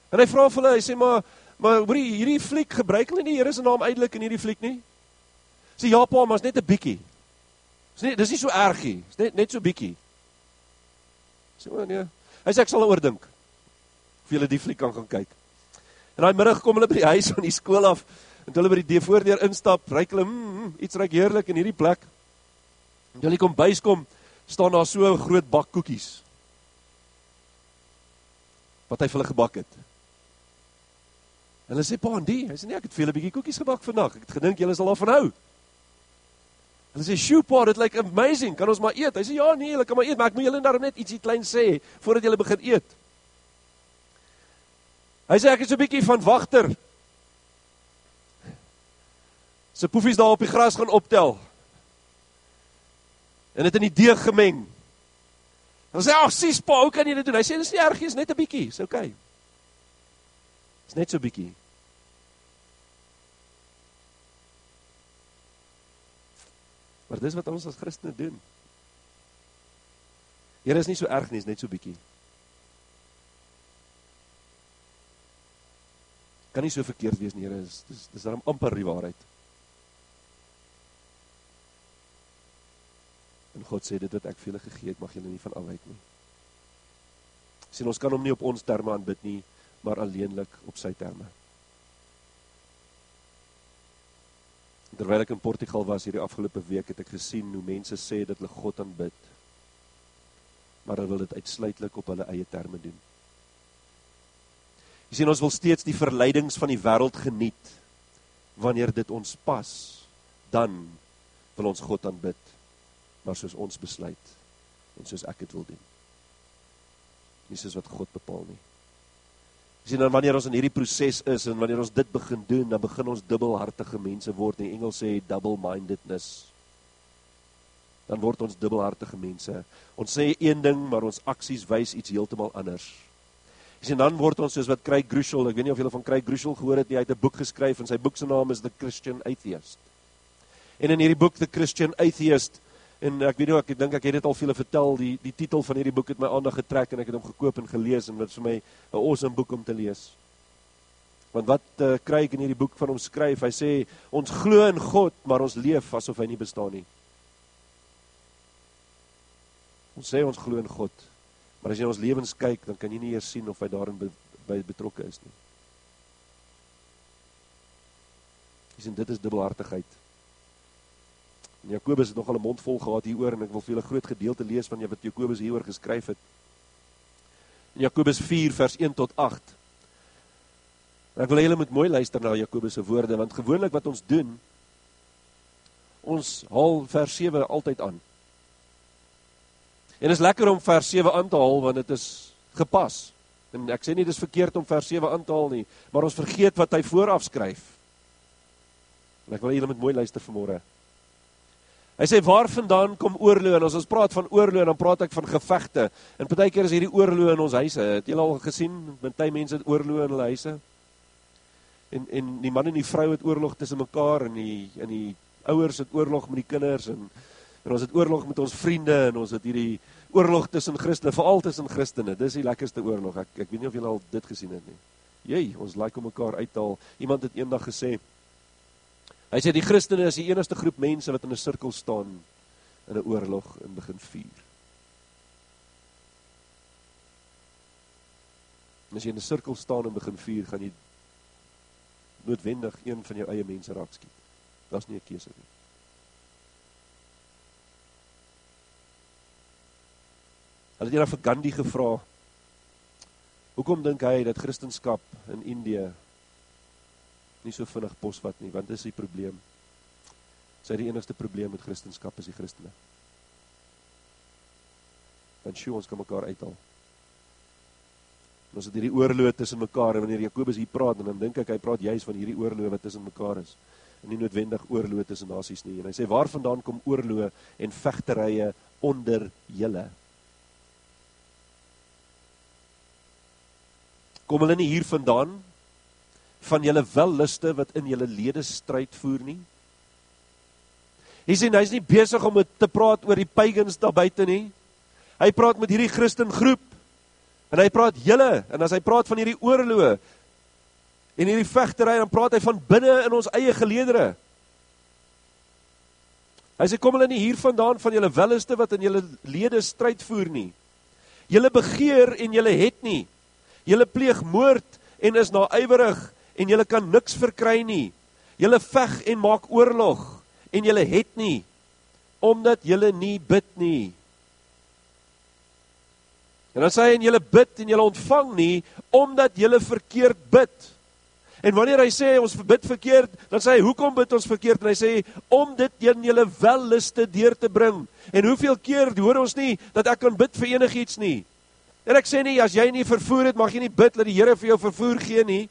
En hy vra vir hulle, hy sê, maar hoorie, hierdie fliek gebruik hulle nie die Here se naam uitlik in hierdie fliek nie? Sê, ja pa, maar is net 'n bietjie. Dis nie so erg nie, is net so bietjie. Sê, nee. Hy sê, ek sal oordink, of julle die fliek kan gaan kyk. En daai middag kom hulle by die huis van die skool af, en toe hulle by die voordeur instap, ruik hulle, iets ruik heerlik in hierdie plek. En toe hulle kom bys kom, staan daar so 'n groot bak koekies, wat hy vir hulle gebak het. En hulle sê, pa, en die? Hy sê, nee, ek het vir julle 'n bietjie koekies gebak vandag, ek het gedink julle sal daarvan hou. Hulle sê, sjoe pa, dit lyk amazing, kan ons maar eet? Hy sê, ja nee, julle kan maar eet, maar ek moet julle daarom net ietsie klein sê, voordat julle begin eet. Hy sê, ek het so 'n bietjie van Wagter se poefies daar op die gras gaan optel, en het in die deeg gemeng. Hy sê, ag, sies pa, hoe kan jy dit doen? Hy sê, dis nie erg, is net 'n bietjie, is okay. Is net so bietjie. Maar dis wat ons as Christene doen. Here, is nie so erg nie, is net so bietjie. Kan nie so verkeerd wees nie, Here, dis daarom amper die waarheid. En God sê, dit wat ek vir julle gegee het, mag julle nie van afwyk nie. Sien, ons kan hom nie op ons terme aanbid nie, maar alleenlik op sy terme. Terwyl ek in Portugal was hierdie afgelope week, het ek gesien hoe mense sê dat hulle God aanbid, maar hulle wil dit uitsluitlik op hulle eie terme doen. Jy sien, ons wil steeds die verleidings van die wêreld geniet. Wanneer dit ons pas, dan wil ons God aanbid, maar soos ons besluit, en soos ek het wil doen. Nie soos wat God bepaal nie. Jy sien, dan wanneer ons in hierdie proses is, en wanneer ons dit begin doen, dan begin ons dubbelhartige mense word, en die Engels sê double-mindedness. Dan word ons dubbelhartige mense. Ons sê een ding, maar ons aksies wys iets heeltemal anders. Jy sien, dan word ons soos wat Craig Groeschel, ek weet nie of julle van Craig Groeschel gehoor het nie, hy het 'n boek geskryf, en sy boek se naam is The Christian Atheist. En in hierdie boek, The Christian Atheist, en ek weet nie, ek dink ek het dit al vir julle vertel, die titel van hierdie boek het my aandag getrek, en ek het hom gekoop en gelees, en dit is vir my 'n awesome boek om te lees. Want wat Craig in hierdie boek van hom skryf, hy sê, ons glo in God, maar ons leef asof hy nie bestaan nie. Ons sê ons glo in God, maar as jy in ons lewens kyk, dan kan jy nie eers sien of hy daarin betrokke is nie. Jy sien, dit is dubbelhartigheid. En Jakobus het nogal 'n mond vol gehad hieroor, en ek wil vir julle 'n groot gedeelte lees van wat Jakobus hieroor geskryf het. In Jakobus 4 vers 1 tot 8. En ek wil julle moet mooi luister na Jakobus se woorde, want gewoonlik wat ons doen, ons haal vers 7 altyd aan. En het is lekker om vers 7 aan te haal, want dit is gepas. En ek sê nie, dit is verkeerd om vers 7 aan te haal nie, maar ons vergeet wat hy vooraf skryf. En ek wil julle met mooi luister vanmôre. Hy sê, waar vandaan kom oorlog? En as ons praat van oorlog, dan praat ek van gevegte. En partykeer is hierdie oorlog in ons huise. Het julle al gesien, baie mense het oorlog in hulle huise? En die man en die vrou het oorlog tussen mekaar, en die ouers het oorlog met die kinders, en ons het oorlog met ons vriende, en ons het hierdie oorlog tussen Christene, veral tussen Christene. Dis die lekkerste oorlog. Ek weet nie of julle al dit gesien het nie. Jy, ons like om mekaar uit te haal. Iemand het eendag gesê, hy sê, die Christene is die enigste groep mense wat in 'n sirkel staan in 'n oorlog en begin vuur. En as jy in 'n sirkel staan en begin vuur, gaan jy noodwendig een van jou eie mense raak skiet. Dat is nie 'n keuse nie. Hulle het eendag vir Gandhi gevra, hoekom dink hy dat Christendom in Indië nie so vinnig posvat nie, want dis die probleem. Sy die enigste probleem met Christendom is die Christene. Want sjoe, ons kan mekaar uithaal. En ons het hierdie oorlog tussen mekaar, en wanneer Jakobus hier praat, en dan dink ek, hy praat juist van hierdie oorlog wat tussen mekaar is, en nie noodwendig oorlog tussen nasies nie. En hy sê, waar vandaan kom oorlog en vegterye onder julle? Kom hulle nie hier vandaan, van julle welluste wat in julle lede stryd voer nie? Hy sê, hy is nie besig om te praat oor die pagans daar buite nie. Hy praat met hierdie Christen groep, En hy praat julle, en as hy praat van hierdie oorloë, en hierdie vegtery, dan praat hy van binne in ons eie geleedere. Hy sê, kom hulle nie hier vandaan van julle welleste wat in julle lede stryd voer nie. Julle begeer en julle het nie. Julle pleeg moord en is naaiwerig en julle kan niks verkry nie. Julle veg en maak oorlog en julle het nie, omdat julle nie bid nie. En dan sê hy, en julle bid en julle ontvang nie, omdat julle verkeerd bid. En wanneer hy sê, ons bid verkeerd, dan sê hy, hoekom bid ons verkeerd? En hy sê, om dit in julle welliste deur te bring. En hoeveel keer hoor ons nie, dat ek kan bid vir enigiets nie. En ek sê nie, as jy nie vervoer het, mag jy nie bid, dat die Here vir jou vervoer gee nie.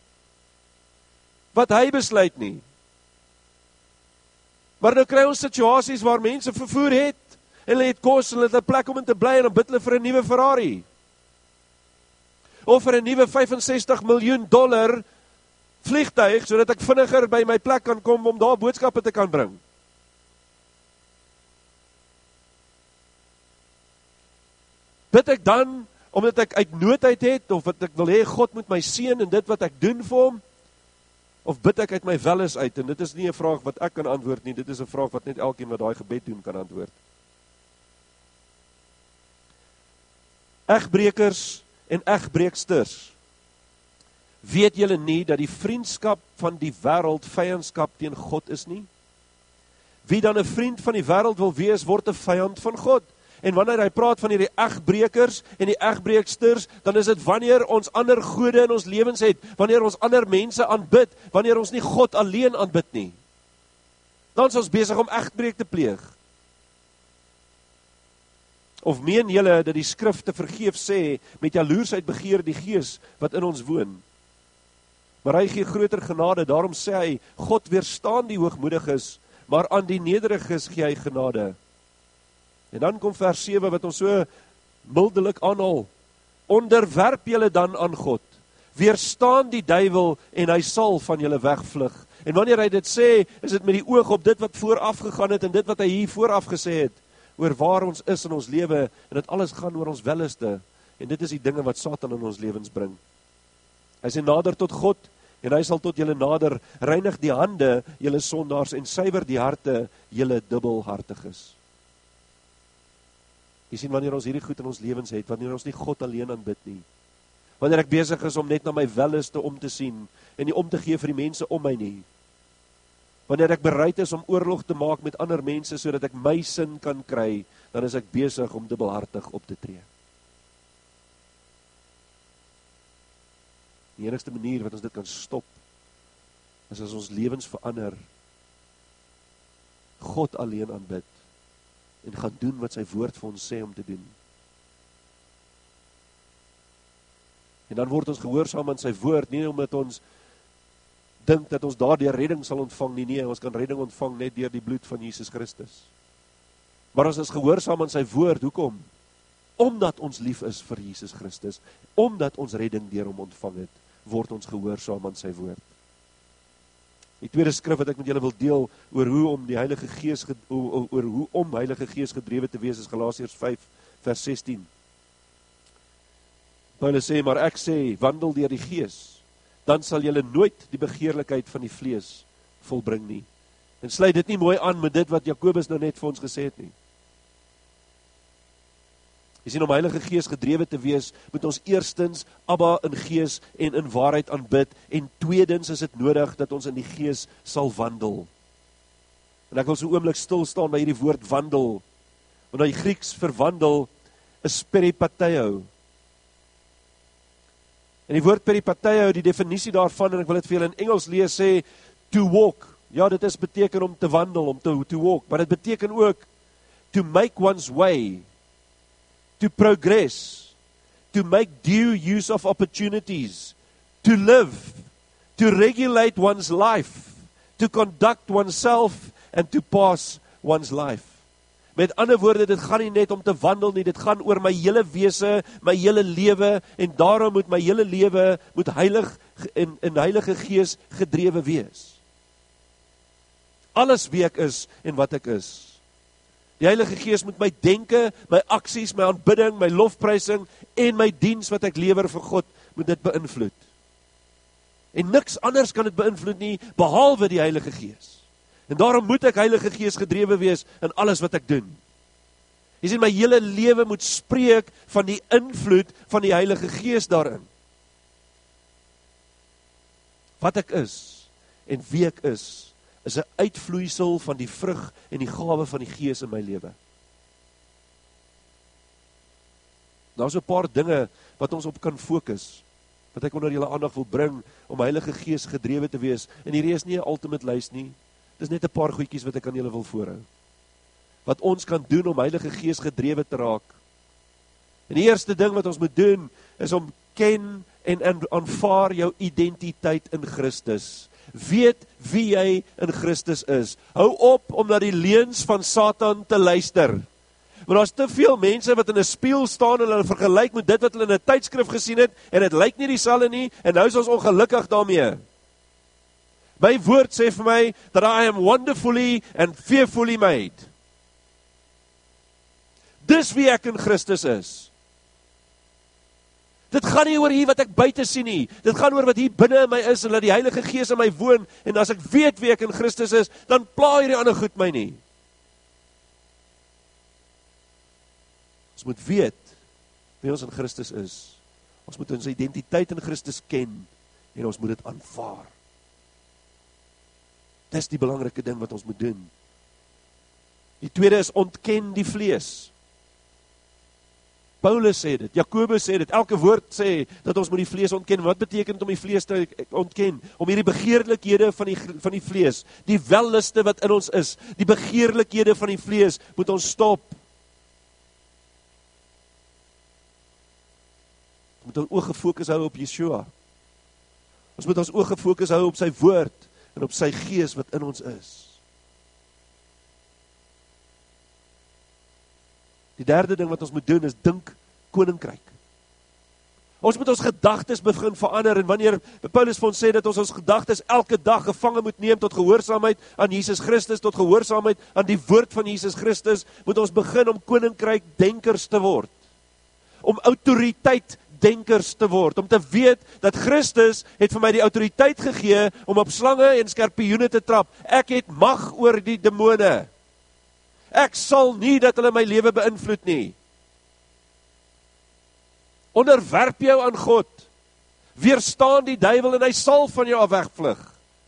Wat hy besluit nie. Maar nou kry ons situasies waar mense vervoer het, en hulle het kos, en hulle het 'n plek om in te bly, en dan bid hulle vir 'n nuwe Ferrari. Of vir 'n nuwe $65 miljoen vliegtuig, sodat ek vinniger by my plek kan kom, om daar boodskappe te kan bring. Bid ek dan, omdat ek uit noodheid het, of wat ek wil hê, God moet my seën in dit wat ek doen vir hom, of bid ek uit my welles uit? En dit is nie 'n vraag wat ek kan antwoord nie, dit is 'n vraag wat net elkeen wat daai gebed doen kan antwoord. Egbrekers en egbreeksters, weet julle nie dat die vriendskap van die wêreld vyandskap teen God is nie? Wie dan 'n vriend van die wêreld wil wees, word 'n vyand van God. En wanneer hy praat van hierdie egbrekers en die egbreeksters, dan is dit wanneer ons ander gode in ons lewens het, wanneer ons ander mense aanbid, wanneer ons nie God alleen aanbid nie. Dan is ons besig om egbreek te pleeg. Of meen julle dat die skrif te vergeef sê, met jaloersheid begeer die gees wat in ons woon? Maar hy gee groter genade, daarom sê hy, God weerstaan die hoogmoediges, maar aan die nederiges gee hy genade. En dan kom vers 7 wat ons so mildelik aanhaal. Onderwerp julle dan aan God, weerstaan die duiwel en hy sal van julle wegvlug. En wanneer hy dit sê, is dit met die oog op dit wat vooraf gegaan het en dit wat hy hier vooraf gesê het, oor waar ons is in ons lewe, en dit alles gaan oor ons welleste, en dit is die dinge wat Satan in ons lewens bring. Hy sê nader tot God, en hy sal tot julle nader, reinig die hande, julle sondaars, en suiwer die harte, julle dubbelhartiges. Jy sien, wanneer ons hierdie goed in ons lewens het, wanneer ons nie God alleen aanbid nie, wanneer ek besig is om net na my welleste om te sien, en nie om te gee vir die mense om my nie, wanneer ek bereid is om oorlog te maak met ander mense, sodat ek my sin kan kry, dan is ek besig om dubbelhartig op te tree. Die enigste manier wat ons dit kan stop, is as ons lewens verander, God alleen aanbid, en gaan doen wat sy woord vir ons sê om te doen. En dan word ons gehoorsaam aan sy woord, nie omdat ons dink dat ons daardeur redding sal ontvang nie, nee, ons kan redding ontvang net deur die bloed van Jesus Christus. Maar ons is gehoorsaam aan sy woord, hoekom? Omdat ons lief is vir Jesus Christus, omdat ons redding deur hom ontvang het, word ons gehoorsaam aan sy woord. Die tweede skrif wat ek met julle wil deel oor hoe om die Heilige Gees Heilige Gees gedrewe te wees is Galasiërs 5 vers 16. Paulus sê, maar ek sê, wandel deur die Gees, dan sal julle nooit die begeerlikheid van die vlees volbring nie. En sluit dit nie mooi aan met dit wat Jakobus nou net vir ons gesê het nie. Jy sien, om Heilige Gees gedrewe te wees, moet ons eerstens Abba in gees en in waarheid aanbid, en tweedens is dit nodig dat ons in die Gees sal wandel. En ek wil so 'n oomblik stil staan by hierdie woord wandel, want die Grieks vir wandel is peripateo. En die woord peripateo, die definisie daarvan, en ek wil dit vir julle in Engels lees, sê to walk. Ja, dit is beteken om te wandel, om to walk, maar dit beteken ook to make one's way, to progress, to make due use of opportunities, to live, to regulate one's life, to conduct oneself, and to pass one's life. Met ander woorde, dit gaan nie net om te wandel nie, dit gaan oor my hele wese, my hele lewe, en daarom moet my hele lewe moet heilig in Heilige Gees gedrewe wees. Alles wie ek is en wat ek is. Die Heilige Gees moet my denke, my aksies, my aanbidding, my lofprysing en my diens wat ek lewer vir God, moet dit beïnvloed. En niks anders kan dit beïnvloed nie, behalwe die Heilige Gees. En daarom moet ek Heilige Gees gedrewe wees in alles wat ek doen. Jy sien, my hele lewe moet spreek van die invloed van die Heilige Gees daarin. Wat ek is en wie ek is 'n uitvloeisel van die vrug en die gawe van die Gees in my lewe. Daar's 'n paar dinge wat ons op kan fokus, wat ek onder julle aandag wil bring, om Heilige Gees gedrewe te wees, en hierdie is nie 'n ultimate lys nie, dis net 'n paar goedjies wat ek aan julle wil voorhou. Wat ons kan doen om Heilige Gees gedrewe te raak. En die eerste ding wat ons moet doen, is om ken en aanvaar jou identiteit in Christus. Weet wie jy in Christus is. Hou op om na die leuns van Satan te luister. Want daar's te veel mense wat in 'n spieël staan en hulle vergelyk met dit wat hulle in 'n tydskrif gesien het, en dit lyk nie dieselfde nie, en nou is ons ongelukkig daarmee. My woord sê vir my, that I am wonderfully and fearfully made. Dis wie ek in Christus is. Dit gaan nie oor hier wat ek buite sien nie. Dit gaan oor wat hier binne in my is, en dat die Heilige Gees in my woon, en as ek weet wie ek in Christus is, dan pla hierdie ander goed my nie. Ons moet weet wie ons in Christus is. Ons moet ons identiteit in Christus ken, en ons moet dit aanvaar. Dis die belangrike ding wat ons moet doen. Die tweede is ontken die vlees. Paulus sê dit, Jakobus sê dit, elke woord sê dat ons moet die vlees ontken. Wat beteken dit om die vlees te ontken? Om hierdie begeerlikhede van die vlees, die welliste wat in ons is, die begeerlikhede van die vlees, moet ons stop. Ons moet ons oog gefokus hou op Yeshua. Ons moet ons oog gefokus hou op sy woord en op sy gees wat in ons is. Die derde ding wat ons moet doen is dink koninkryk. Ons moet ons gedagtes begin verander, en wanneer Paulus vir ons sê dat ons gedagtes elke dag gevange moet neem tot gehoorsaamheid aan Jesus Christus, tot gehoorsaamheid aan die woord van Jesus Christus, moet ons begin om koninkryk denkers te word. Om autoriteit denkers te word, om te weet dat Christus het vir my die autoriteit gegee om op slange en skorpioene te trap. Ek het mag oor die demone. Ek sal nie dat hulle my lewe beïnvloed nie. Onderwerp jou aan God. Weerstaan die duiwel en hy sal van jou af wegvlug.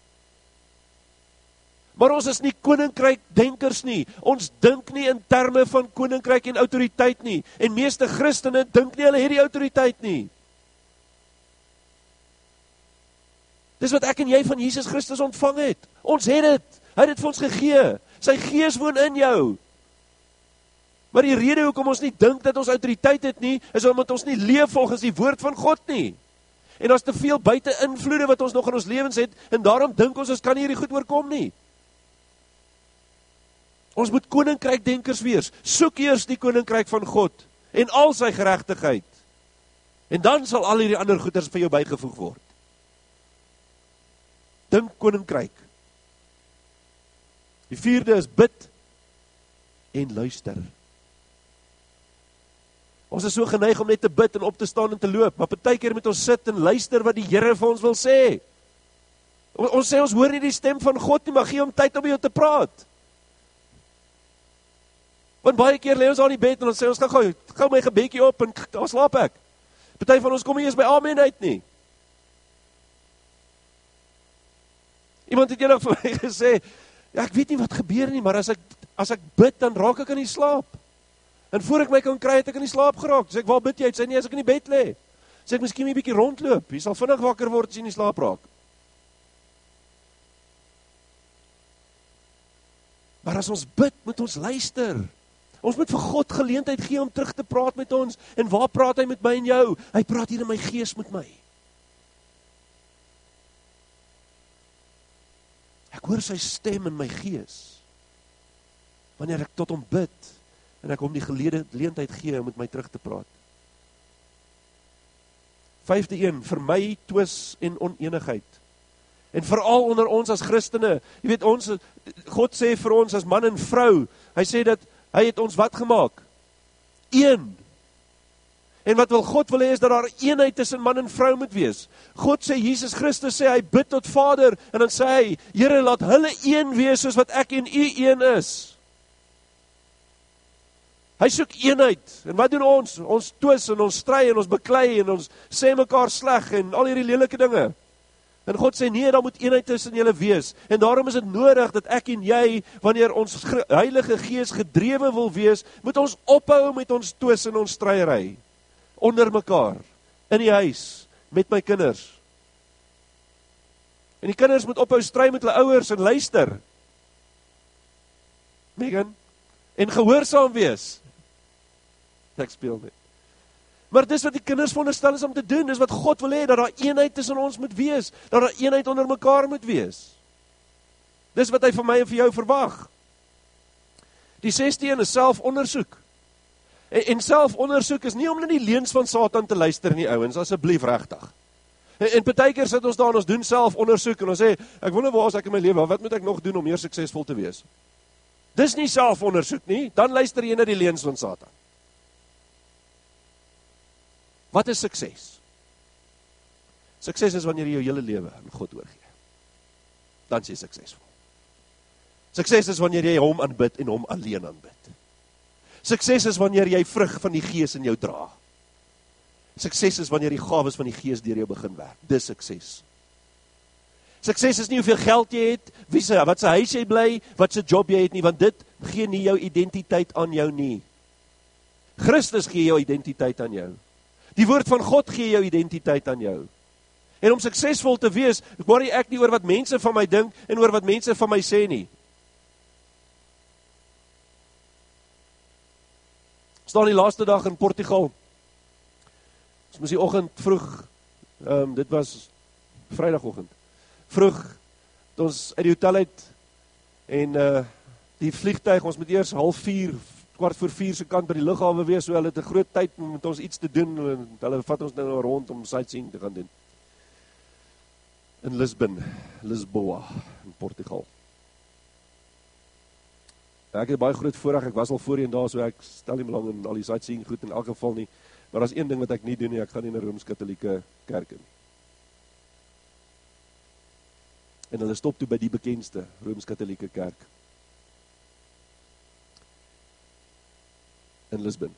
Maar ons is nie koninkryk denkers nie. Ons dink nie in terme van koninkryk en autoriteit nie. En meeste Christene dink nie hulle het die autoriteit nie. Dis wat ek en jy van Jesus Christus ontvang het. Ons het dit. Hy het dit vir ons gegee. Sy gees woon in jou. Maar die rede hoekom ons nie dink dat ons autoriteit het nie, is omdat ons nie leef volgens die woord van God nie. En daar's te veel buite invloede wat ons nog in ons lewens het, en daarom dink ons kan nie hierdie goed oorkom nie. Ons moet koninkryk-denkers wees. Soek eers die koninkryk van God en al sy geregtigheid. En dan sal al hierdie ander goeders vir jou bygevoeg word. Dink koninkryk. Die vierde is bid en luister. Ons is so geneig om net te bid en op te staan en te loop, maar partykeer moet ons sit en luister wat die Here vir ons wil sê. Ons sê ons hoor nie die stem van God nie, maar gee hom tyd om met jou te praat. Want baie keer lê ons al in die bed en ons sê ons gaan gou my gebedjie op en dan slaap ek. Party van ons kom nie eens by amen uit nie. Iemand het eendag vir my gesê, ja, ek weet nie wat gebeur nie, maar as ek bid, dan raak ek in die slaap. En voor ek my kan kry, het ek in die slaap geraak. Sê ek, waar bid jy? Sê nie, as ek in die bed lê. Sê ek, miskien 'n bietjie rondloop. Jy sal vinnig wakker word as jy in die slaap raak. Maar as ons bid, moet ons luister. Ons moet vir God geleentheid gee om terug te praat met ons. En waar praat hy met my en jou? Hy praat hier in my gees met my. Ek hoor sy stem in my gees. Wanneer ek tot hom bid, en ek hom die geleentheid gee om met my terug te praat. 5de een, vermy twis en onenigheid. En veral onder ons as Christene, jy weet God sê vir ons as man en vrou, hy sê dat Hy het ons wat gemaak? Een. En wat wil God wil hê is dat daar eenheid tussen man en vrou moet wees. God sê, Jesus Christus sê, hy bid tot Vader, en dan sê hy, Here, laat hulle een wees, soos wat ek en u een is. Hy soek eenheid, en wat doen ons? Ons twis, en ons stry, en ons beklei, en ons sê mekaar sleg, en al hierdie lelike dinge. En God sê, nee, daar moet eenheid tussen julle wees. En daarom is dit nodig dat ek en jy, wanneer ons Heilige Gees gedrewe wil wees, moet ons ophou met ons twis en ons stryery. Onder mekaar, in die huis, met my kinders. En die kinders moet ophou stry met hulle ouers en luister. Megan, en gehoorsaam wees. Ek speel net. Maar dis wat die kinders veronderstel is om te doen, dis wat God wil hê, dat daar eenheid tussen ons moet wees, dat daar eenheid onder mekaar moet wees. Dis wat hy van my en vir jou verwag. Die 16 is selfondersoek. En selfondersoek is nie om na die leuns van Satan te luister nie, ouens, asseblief regtig. En partykeer sit ons daar en ons doen selfondersoek en ons sê, ek wonder waar is ek in my lewe, wat moet ek nog doen om meer suksesvol te wees? Dis nie selfondersoek nie, dan luister jy na die leuns van Satan. Wat is sukses? Sukses is wanneer jy jou hele lewe aan God oorgee. Dan is jy suksesvol. Sukses is wanneer jy hom aanbid en hom alleen aanbid. Sukses is wanneer jy vrug van die Gees in jou dra. Sukses is wanneer die gawes van die Gees deur jou begin werk. Dis sukses. Sukses is nie hoeveel geld jy het, wat se huis jy bly, wat se job jy het nie, want dit gee nie jou identiteit aan jou nie. Christus gee jou identiteit aan jou. Die woord van God gee jou identiteit aan jou. En om suksesvol te wees, worry ek nie oor wat mense van my dink en oor wat mense van my sê nie. Staan die laaste dag in Portugal. Ons moes die oggend vroeg, dit was Vrydagoggend, vroeg, ons uit die hotel uit, en die vliegtuig, ons moet eers 3:30, 3:45 se kant by die lughawe wees, so hulle het 'n groot tyd met ons iets te doen, en hulle vat ons nou rond om sightseeing te gaan doen. In Lisboa, in Portugal. Ek het baie groot voorreg, ek was al voorheen daar, so ek stel nie belang in al die sightseeing goed in elk geval nie, maar as een ding wat ek nie doen nie, ek gaan nie na Rooms-Katholieke kerk nie. En hulle stop toe by die bekendste Rooms-Katholieke kerk in Lisbon.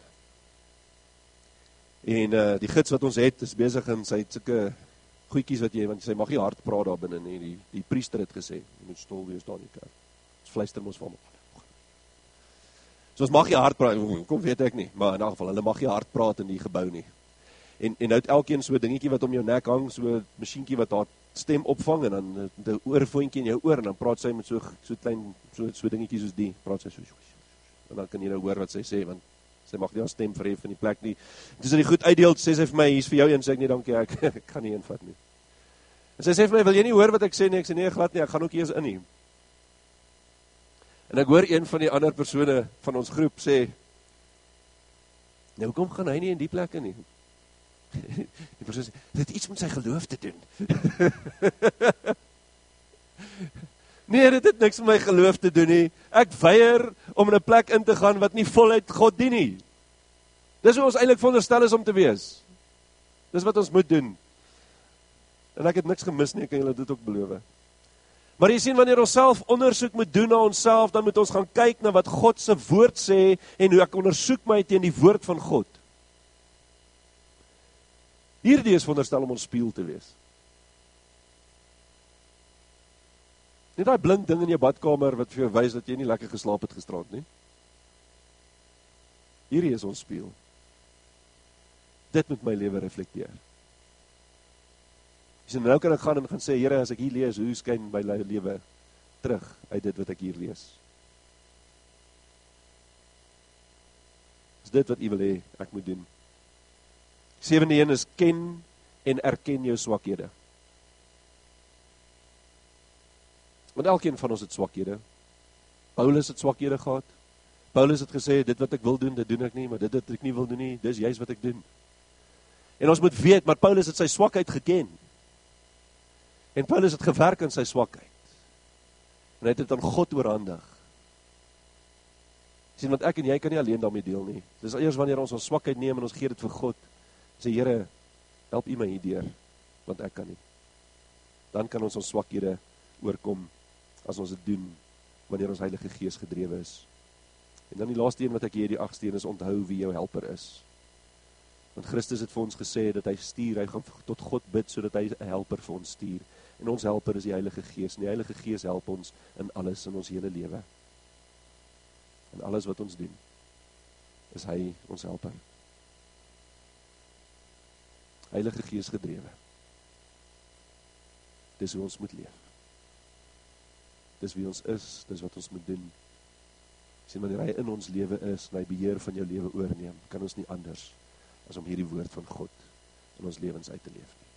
En die gids wat ons het, is besig en sy het sulke goedjies wat jy, want sy mag nie hard praat daar binne nie, die priester het gesê, jy moet stil wees daar in die kerk. Ons fluister mos van mekaar. So ons mag nie hard praat, kom weet ek nie, maar in elk geval, hulle mag nie hard praat in die gebou nie. En nou het elkeen so 'n dingetjie wat om jou nek hang, so 'n masjienkie wat haar stem opvang, en dan 'n oorfoontjie in jou oor, en dan praat sy met so klein, so dingetjies soos die, praat sy so, en dan kan jy nou hoor wat sy sê, want sy mag nie haar stem verhef in die plek nie. Toe sy die goed uitdeel, sê sy vir my, hier's vir jou een, sê ek nie, dankie, ek kan nie een vat nie. En sy sê vir my, wil jy nie hoor wat ek sê nie? Ek sê nee, glad nie, ek gaan ook eers in nie. En ek hoor een van die ander persone van ons groep sê, nou, hoekom gaan hy nie in die plekke nie? Die persoon sê, dit het iets met sy geloof te doen. Nee, dit het niks met my geloof te doen nie. Ek weier om in 'n plek in te gaan wat nie voluit God dien nie. Dis hoe ons eintlik veronderstel is om te wees. Dis wat ons moet doen. En ek het niks gemis nie, ek kan julle dit ook beloof. Maar jy sien, wanneer ons self ondersoek moet doen na onsself, dan moet ons gaan kyk na wat God se woord sê, en hoe ek ondersoek my teen die woord van God. Hierdie is veronderstel om ons spieël te wees. Nie daai blink ding in jou badkamer wat vir jou wys dat jy nie lekker geslaap het gisterand nie. Hierdie is ons spieël. Dit moet my lewe reflekteer. So nou kan ek gaan en gaan sê, Here, as ek hier lees, hoe skyn my lewe terug uit dit wat ek hier lees? Is dit wat U wil hê ek moet doen? 7de een is ken en erken jou swakhede. Want elkeen van ons het swakhede. Paulus het swakhede gehad. Paulus het gesê, dit wat ek wil doen, dit doen ek nie, maar dit wat ek nie wil doen nie, dis juist wat ek doen. En ons moet weet, maar Paulus het sy swakheid geken. En Paulus het gewerk aan sy swakheid. En hy het dit aan God oorhandig. Sien, want ek en jy kan nie alleen daarmee deel nie. Dis eers wanneer ons ons swakheid neem en ons gee dit vir God, sê Here, help U my hierdeur, want ek kan nie. Dan kan ons swakhede oorkom, as ons dit doen, wanneer ons Heilige Gees gedrewe is. En dan die laaste een wat ek hier, die 8ste een, is onthou wie jou helper is. Want Christus het vir ons gesê, dat hy stuur, hy gaan tot God bid, sodat hy 'n helper vir ons stuur. En ons helper is die Heilige Gees, en die Heilige Gees help ons in alles in ons hele lewe. En alles wat ons doen, is hy ons helper. Heilige Gees gedrewe. Dis hoe ons moet leef. Dis wie ons is, dis wat ons moet doen. Sien, wanneer hy in ons lewe is, en hy beheer van jou lewe oorneem, kan ons nie anders as om hierdie woord van God in ons lewens uit te leef nie.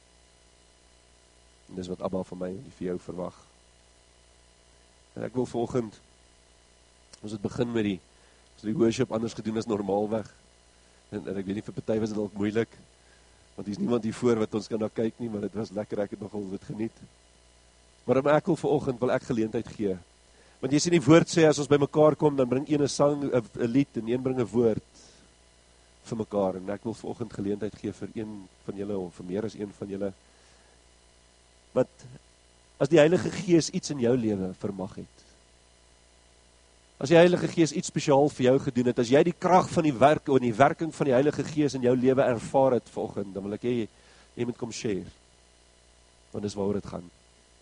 En dis wat Abba van my en vir jou verwag. En ek wil vanoggend, ons het begin met die worship anders gedoen as normaalweg, en ek weet nie, vir party was dit dalk moeilik, want hier is niemand hier voor wat ons kan na kyk nie, maar dit was lekker, ek het nogal dit geniet. Maar ek wil vanoggend, wil ek geleentheid gee, want jy sien die woord sê, as ons by mekaar kom, dan bring een 'n sang, 'n lied, en een bring 'n woord vir mekaar, en ek wil vanoggend geleentheid gee vir een van julle, of vir meer as een van julle, want as die Heilige Gees iets in jou lewe vermag het, as die Heilige Gees iets spesiaal vir jou gedoen het, as jy die krag van die werk, en die werking van die Heilige Gees in jou lewe ervaar het vanoggend, dan wil ek jy moet kom share, want dis waaroor dit gaan.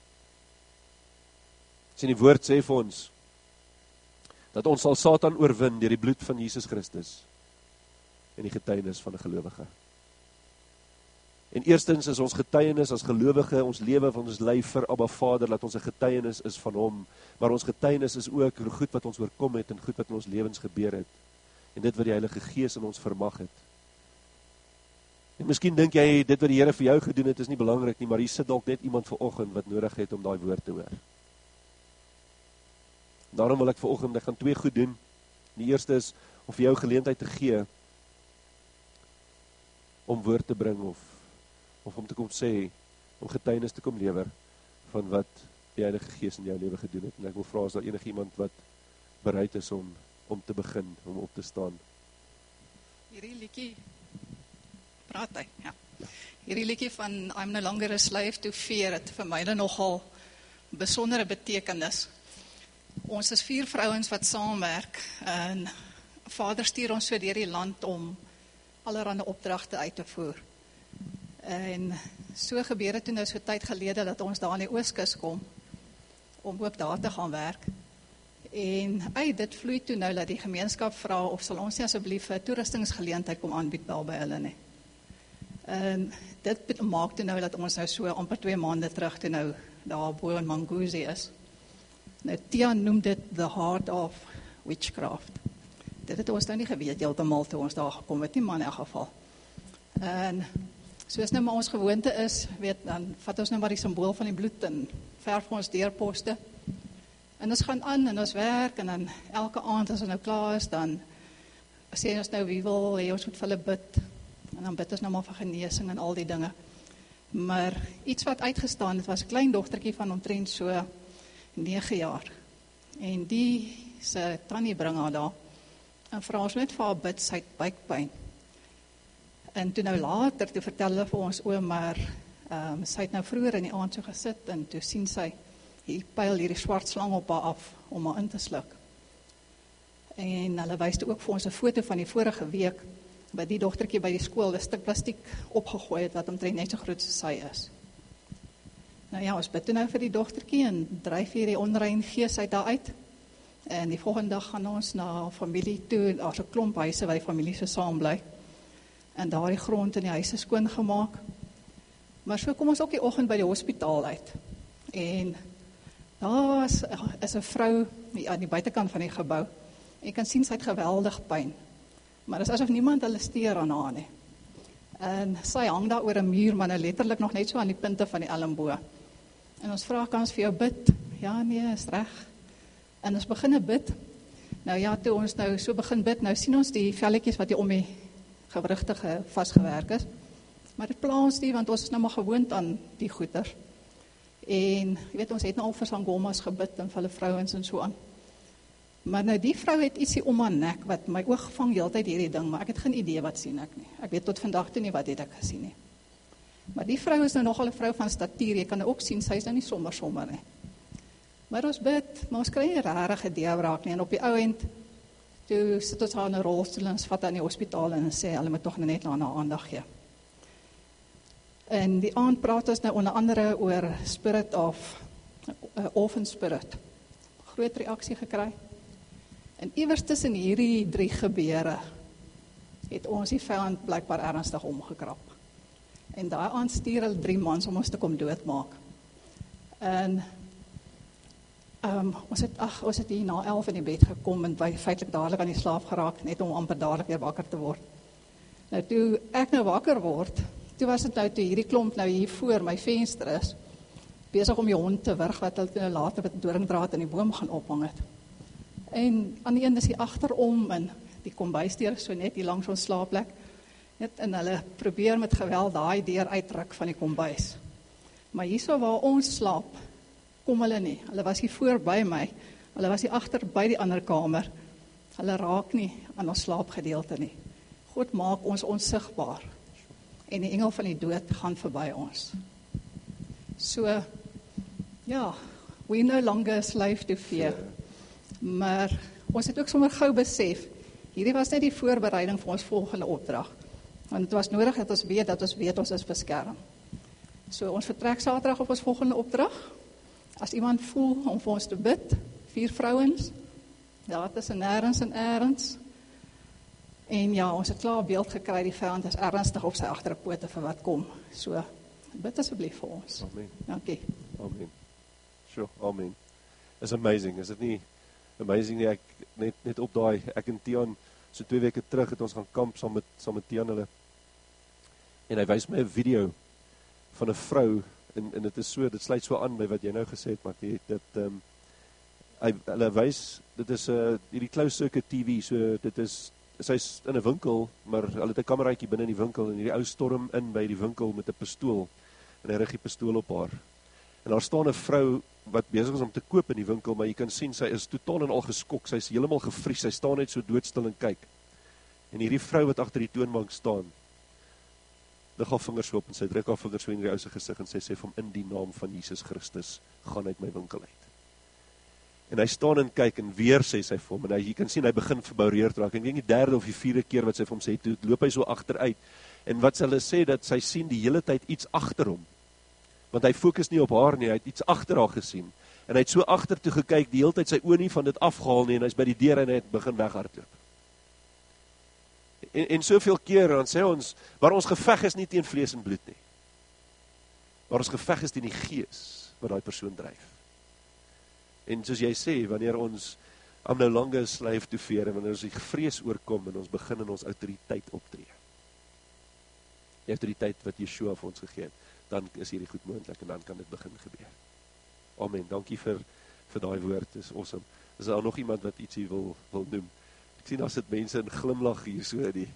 Sien, die woord sê vir ons, dat ons sal Satan oorwin deur die bloed van Jesus Christus, en die getuienis van 'n gelowige. En eerstens is ons getuienis as gelowige, ons lewe van ons lyf vir Abba Vader, dat ons 'n getuienis is van hom, maar ons getuienis is ook goed wat ons oorkom het, en goed wat in ons lewens gebeur het, en dit wat die Heilige Gees in ons vermag het. En miskien dink jy, dit wat die Here vir jou gedoen het, is nie belangrik nie, maar hier sit dalk net iemand vanoggend wat nodig het om daai woord te hoor. Daarom wil ek vanoggend, ek gaan 2 goed doen. Die eerste is, om vir jou geleentheid te gee, om woord te bring, of om te kom sê, om getuienis te kom lewer, van wat die Heilige Gees in jou lewe gedoen het. En ek wil vra, is daar enige iemand wat bereid is om te begin, om op te staan? Hierdie liedjie, praat hy, ja. Hierdie liedjie van I'm no longer a slave to fear, het vir my nogal besondere betekenis. Ons is 4 vrouens wat saamwerk, en Vader stuur ons so deur die land om allerhande opdragte uit te voer. En so gebeur het toe nou so tyd gelede, dat ons daar aan die Ooskus kom, om ook daar te gaan werk. En uit dit vloei toe nou, dat die gemeenskap vra, of sal ons nie asseblief 'n toerustingsgeleentheid kom aanbied daar by hulle nie. En dit maak toe nou, dat ons nou so amper 2 maande terug toe nou, daar bo in Manguzi is. Nou, Tia noem dit the heart of witchcraft. Dit het ons nou nie geweet, heeltemal toe ons daar gekom het nie, maar in elk geval. En soos nou maar ons gewoonte is, dan vat ons nou maar die symbool van die bloed en verf ons deurposte. En ons gaan aan en ons werk, en dan elke aand as ons nou klaar is, dan sê ons nou, wie wil hê ons moet vir hulle bid. En dan bid ons nou maar vir genesing en al die dinge. Maar iets wat uitgestaan het, was 'n klein dogtertjie van omtrent so 9 jaar. En die se tannie bring haar daar, en vra ons net vir haar bid, sy het buikpyn. En toe nou later, toe vertel hulle vir ons, maar sy het nou vroeër in die aand so gesit, en toe sien sy, hier pyl hierdie swart slang op haar af, om haar in te sluk. En hulle wys toe ook vir ons 'n foto van die vorige week, wat die dogtertjie by die skool 'n stuk plastiek opgegooi het, wat omtrent net so groot soos sy is. Nou ja, ons bid toe nou vir die dogtertjie, en dryf hier die onrein gees uit daar uit. En die volgende dag gaan ons na familie toe, daar's 'n klomp huise waar die familie so saam bly. En daar die grond in die huise skoon gemaak. Maar so kom ons ook die oggend by die hospitaal uit. En daar is 'n vrou aan die buitekant van die gebou. Jy kan sien sy het geweldig pyn. Maar dit is asof niemand hulle steur aan haar nie. En sy hang daar oor 'n muur, maar nou letterlik nog net so aan die punte van die elmboog. En ons vra, kan ons vir jou bid? Ja, nee, is reg. En ons begin bid. Nou ja, toe ons nou so begin bid, nou sien ons die velletjies wat hier om die gewrigte vasgewerk is. Maar dit pla ons nie, want ons is nou maar gewoond aan die goeder. En jy weet, ons het nou al vir sangomas gebid en vir hulle vrouens en so aan. Maar nou die vrou het ietsie om haar nek, wat my oog vang heeltyd hierdie ding, maar ek het geen idee wat sien ek nie. Ek weet tot vandag toe nie wat het ek gesien nie. Maar die vrou is nou nogal 'n vrou van statuur, jy kan nou ook sien, sy is nou nie sommer nie. Maar ons bid, maar ons kry nie regtig 'n deurbraak nie, en op die ou end, toe sit ons haar in 'n rolstoel en ons vat haar in die hospitaal en sê, hulle moet tog net na haar aandag gee. En die aand praat ons nou onder andere oor spirit of, orphan spirit. Groot reaksie gekry. En iewers tussen hierdie 3 gebeure, het ons die vyand blykbaar ernstig omgekrap. En daai aand stuur hulle 3 mans om ons te kom doodmaak. En ons het hier na 11 in die bed gekom en feitlik dadelik aan die slaap geraak, net om amper dadelik weer wakker te word. Nou toe ek nou wakker word, toe was dit nou toe hierdie klomp nou hier voor my venster is, besig om die hond te wurg, wat hulle later met doringdraad in die boom gaan ophang het. En aan die een is die agterom en die kombuisdeur so net hier langs ons slaapplek. En hulle probeer met geweld daai deur uitruk van die kombuis. Maar hierso waar ons slaap, kom hulle nie. Hulle was hier voor by my. Hulle was hier agter by die ander kamer. Hulle raak nie aan ons slaapgedeelte nie. God maak ons onsigbaar. En die engel van die dood gaan verby ons. So, ja, we no longer slave to fear. Maar ons het ook sommer gou besef, hierdie was net die voorbereiding vir ons volgende opdrag. Want het was nodig dat ons weet ons is beskerm. So ons vertrek Saterdag op ons volgende opdrag. As iemand voel om vir ons te bid, 4 vrouens, daar tussen nêrens en eers. En ja, ons het klaar 'n beeld gekry, die vyand is ernstig op sy agterpote vir wat kom. So, bid asseblief vir ons. Amen. Dankie. Amen. Sure, amen. It's amazing, is dit nie amazing nie, ek net op daai, ek en Tian, so 2 weke terug het ons gaan kamp saam met Tian hulle, en hy wys my 'n video van 'n vrou, en dit is so, dit sluit so aan by wat jy nou gesê het, Martie, hulle wys, dit is hierdie closed circuit TV, so dit is, sy's in 'n winkel, maar hulle het 'n kameraatjie binne in die winkel, en hierdie ou storm in by die winkel met 'n pistool, en hy rig die pistool op haar, en daar staan 'n vrou, wat besig is om te koop in die winkel, maar jy kan sien, sy is totaal en al geskok, sy is heeltemal gevries, sy staan net so doodstil en kyk, en hierdie vrou wat agter die toonbank staan, lig haar vingers op, en sy druk haar vingers so in die ou se gesig, en sy sê vir hom, in die naam van Jesus Christus, gaan uit my winkel uit. En hy staan en kyk, en weer sê sy vir hom, en jy kan sien, hy begin verboureerd raak, en ek dink die 3de of die 4de keer wat sy vir hom sê, toe loop hy so agteruit, en wat sy hulle sê, dat sy sien die hele tyd iets agter hom, want hy fokus nie op haar nie, hy het iets agter haar gesien, en hy het so agter toe gekyk, die hele tyd sy oë nie van dit afgehaal nie, en hy is by die deur en hy het begin weghardloop. En soveel keer, dan sê ons, waar ons geveg is nie teen vlees en bloed nie, waar ons geveg is teen die gees, wat daai persoon dryf. En soos jy sê, wanneer ons, I'm no longer a slave to fear, en wanneer ons die vrees oorkom, en ons begin in ons autoriteit optree, die autoriteit wat Yeshua vir ons gegee het, dan is hierdie goed moontlik, en dan kan dit begin gebeur. Amen, dankie vir daai woord, dis awesome. Is daar nog iemand wat ietsie wil noem? Ek sien, daar sit mense in glimlag hier, so die.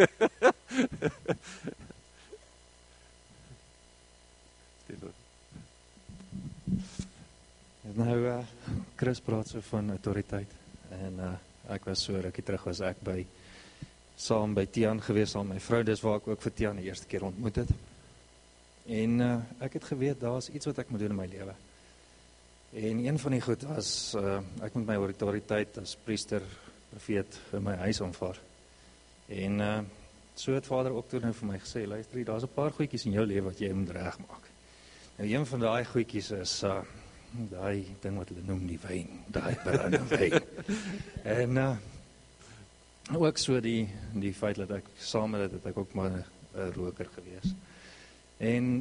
Nou, Chris praat so van autoriteit, en ek was so rukkie terug, was ek saam by Tian gewees, saam my vrou, dis waar ek ook vir Tian die eerste keer ontmoet het. En ek het geweet, daar is iets wat ek moet doen in my lewe. En een van die goed was, ek moet my autoriteit as priester, profeet, in my huis aanvaar. En so het Vader ook toe nou vir my gesê, luister, daar's 'n paar goedjies in jou lewe wat jy moet regmaak. Nou, een van daai goedjies is, daai ding wat hulle noem die wyn, daai bruine wyn. En ook so die feit dat ek saam met dit, het ek ook maar 'n roker gewees. En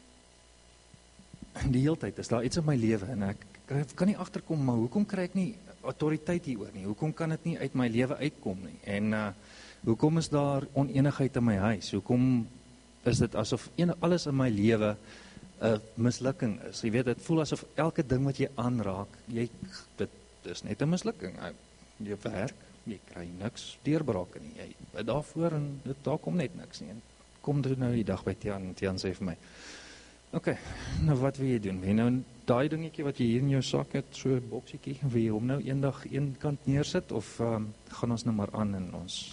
die hele tyd is daar iets in my lewe, en ek kan nie agterkom, maar hoekom kry ek nie autoriteit hieroor nie? Hoekom kan dit nie uit my lewe uitkom nie? En hoekom is daar onenigheid in my huis? Hoekom is dit asof alles in my lewe 'n mislukking is? Jy weet, dit voel asof elke ding wat jy aanraak, dit is net 'n mislukking. Jy werk, jy kry niks deurbrake nie. Jy bid daarvoor en daar kom net niks nie. En kom nou die dag by Tian, en Tian sê vir my, okay, nou wat wil jy doen? Wil jy nou daai dingetjie wat jy hier in jou sak het, so 'n boksietjie, wil jy hom nou eendag een kant neersit, of gaan ons nou maar aan en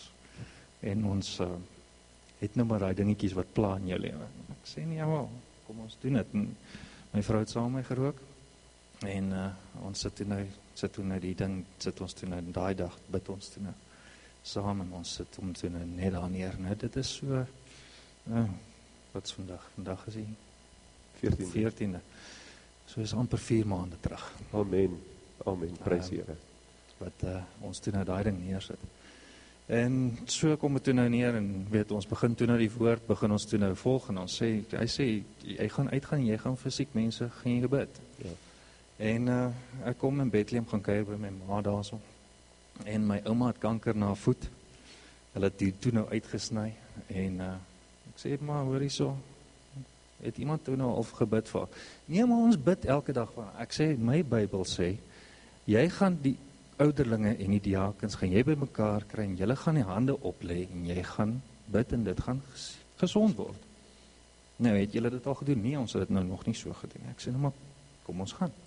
ons het nou maar daai dingetjies wat pla in jou lewe. Ek sê nee, wel, kom ons doen dit. En my vrou het saam met my gerook, en ons sit toe nou die ding, sit ons toe nou daai dag, bid ons toe nou saam, en ons sit om toe nou net daar neer. Nou, dit is so, wat is vandag? Vandag is die 14de. So is amper 4 maande terug. Amen, amen, prys die Here. Wat ons toe nou daai ding neersit. En so kom het toe nou neer, en weet, ons begin toe nou die woord, begin ons toe nou volg, en ons sê, hy sê, jy gaan uitgaan, jy gaan fisiek mense, gaan jy gebid. Ja. En ek kom in Bethlehem gaan kuier by my ma daarso. En my ouma het kanker na haar voet. Hulle het die toe nou uitgesny. En ek sê, maar hoor hierso, het iemand toe nou al gebid vir haar? Nee, maar ons bid elke dag van. Ek sê, my Bybel sê, jy gaan die ouderlinge en die diakens, gaan jy by mekaar kry, en julle gaan die hande oplê, en jy gaan bid, en dit gaan gesond word. Nou, het julle dit al gedoen? Nee, ons het dit nou nog nie so gedoen. Ek sê, nou maar, kom ons gaan.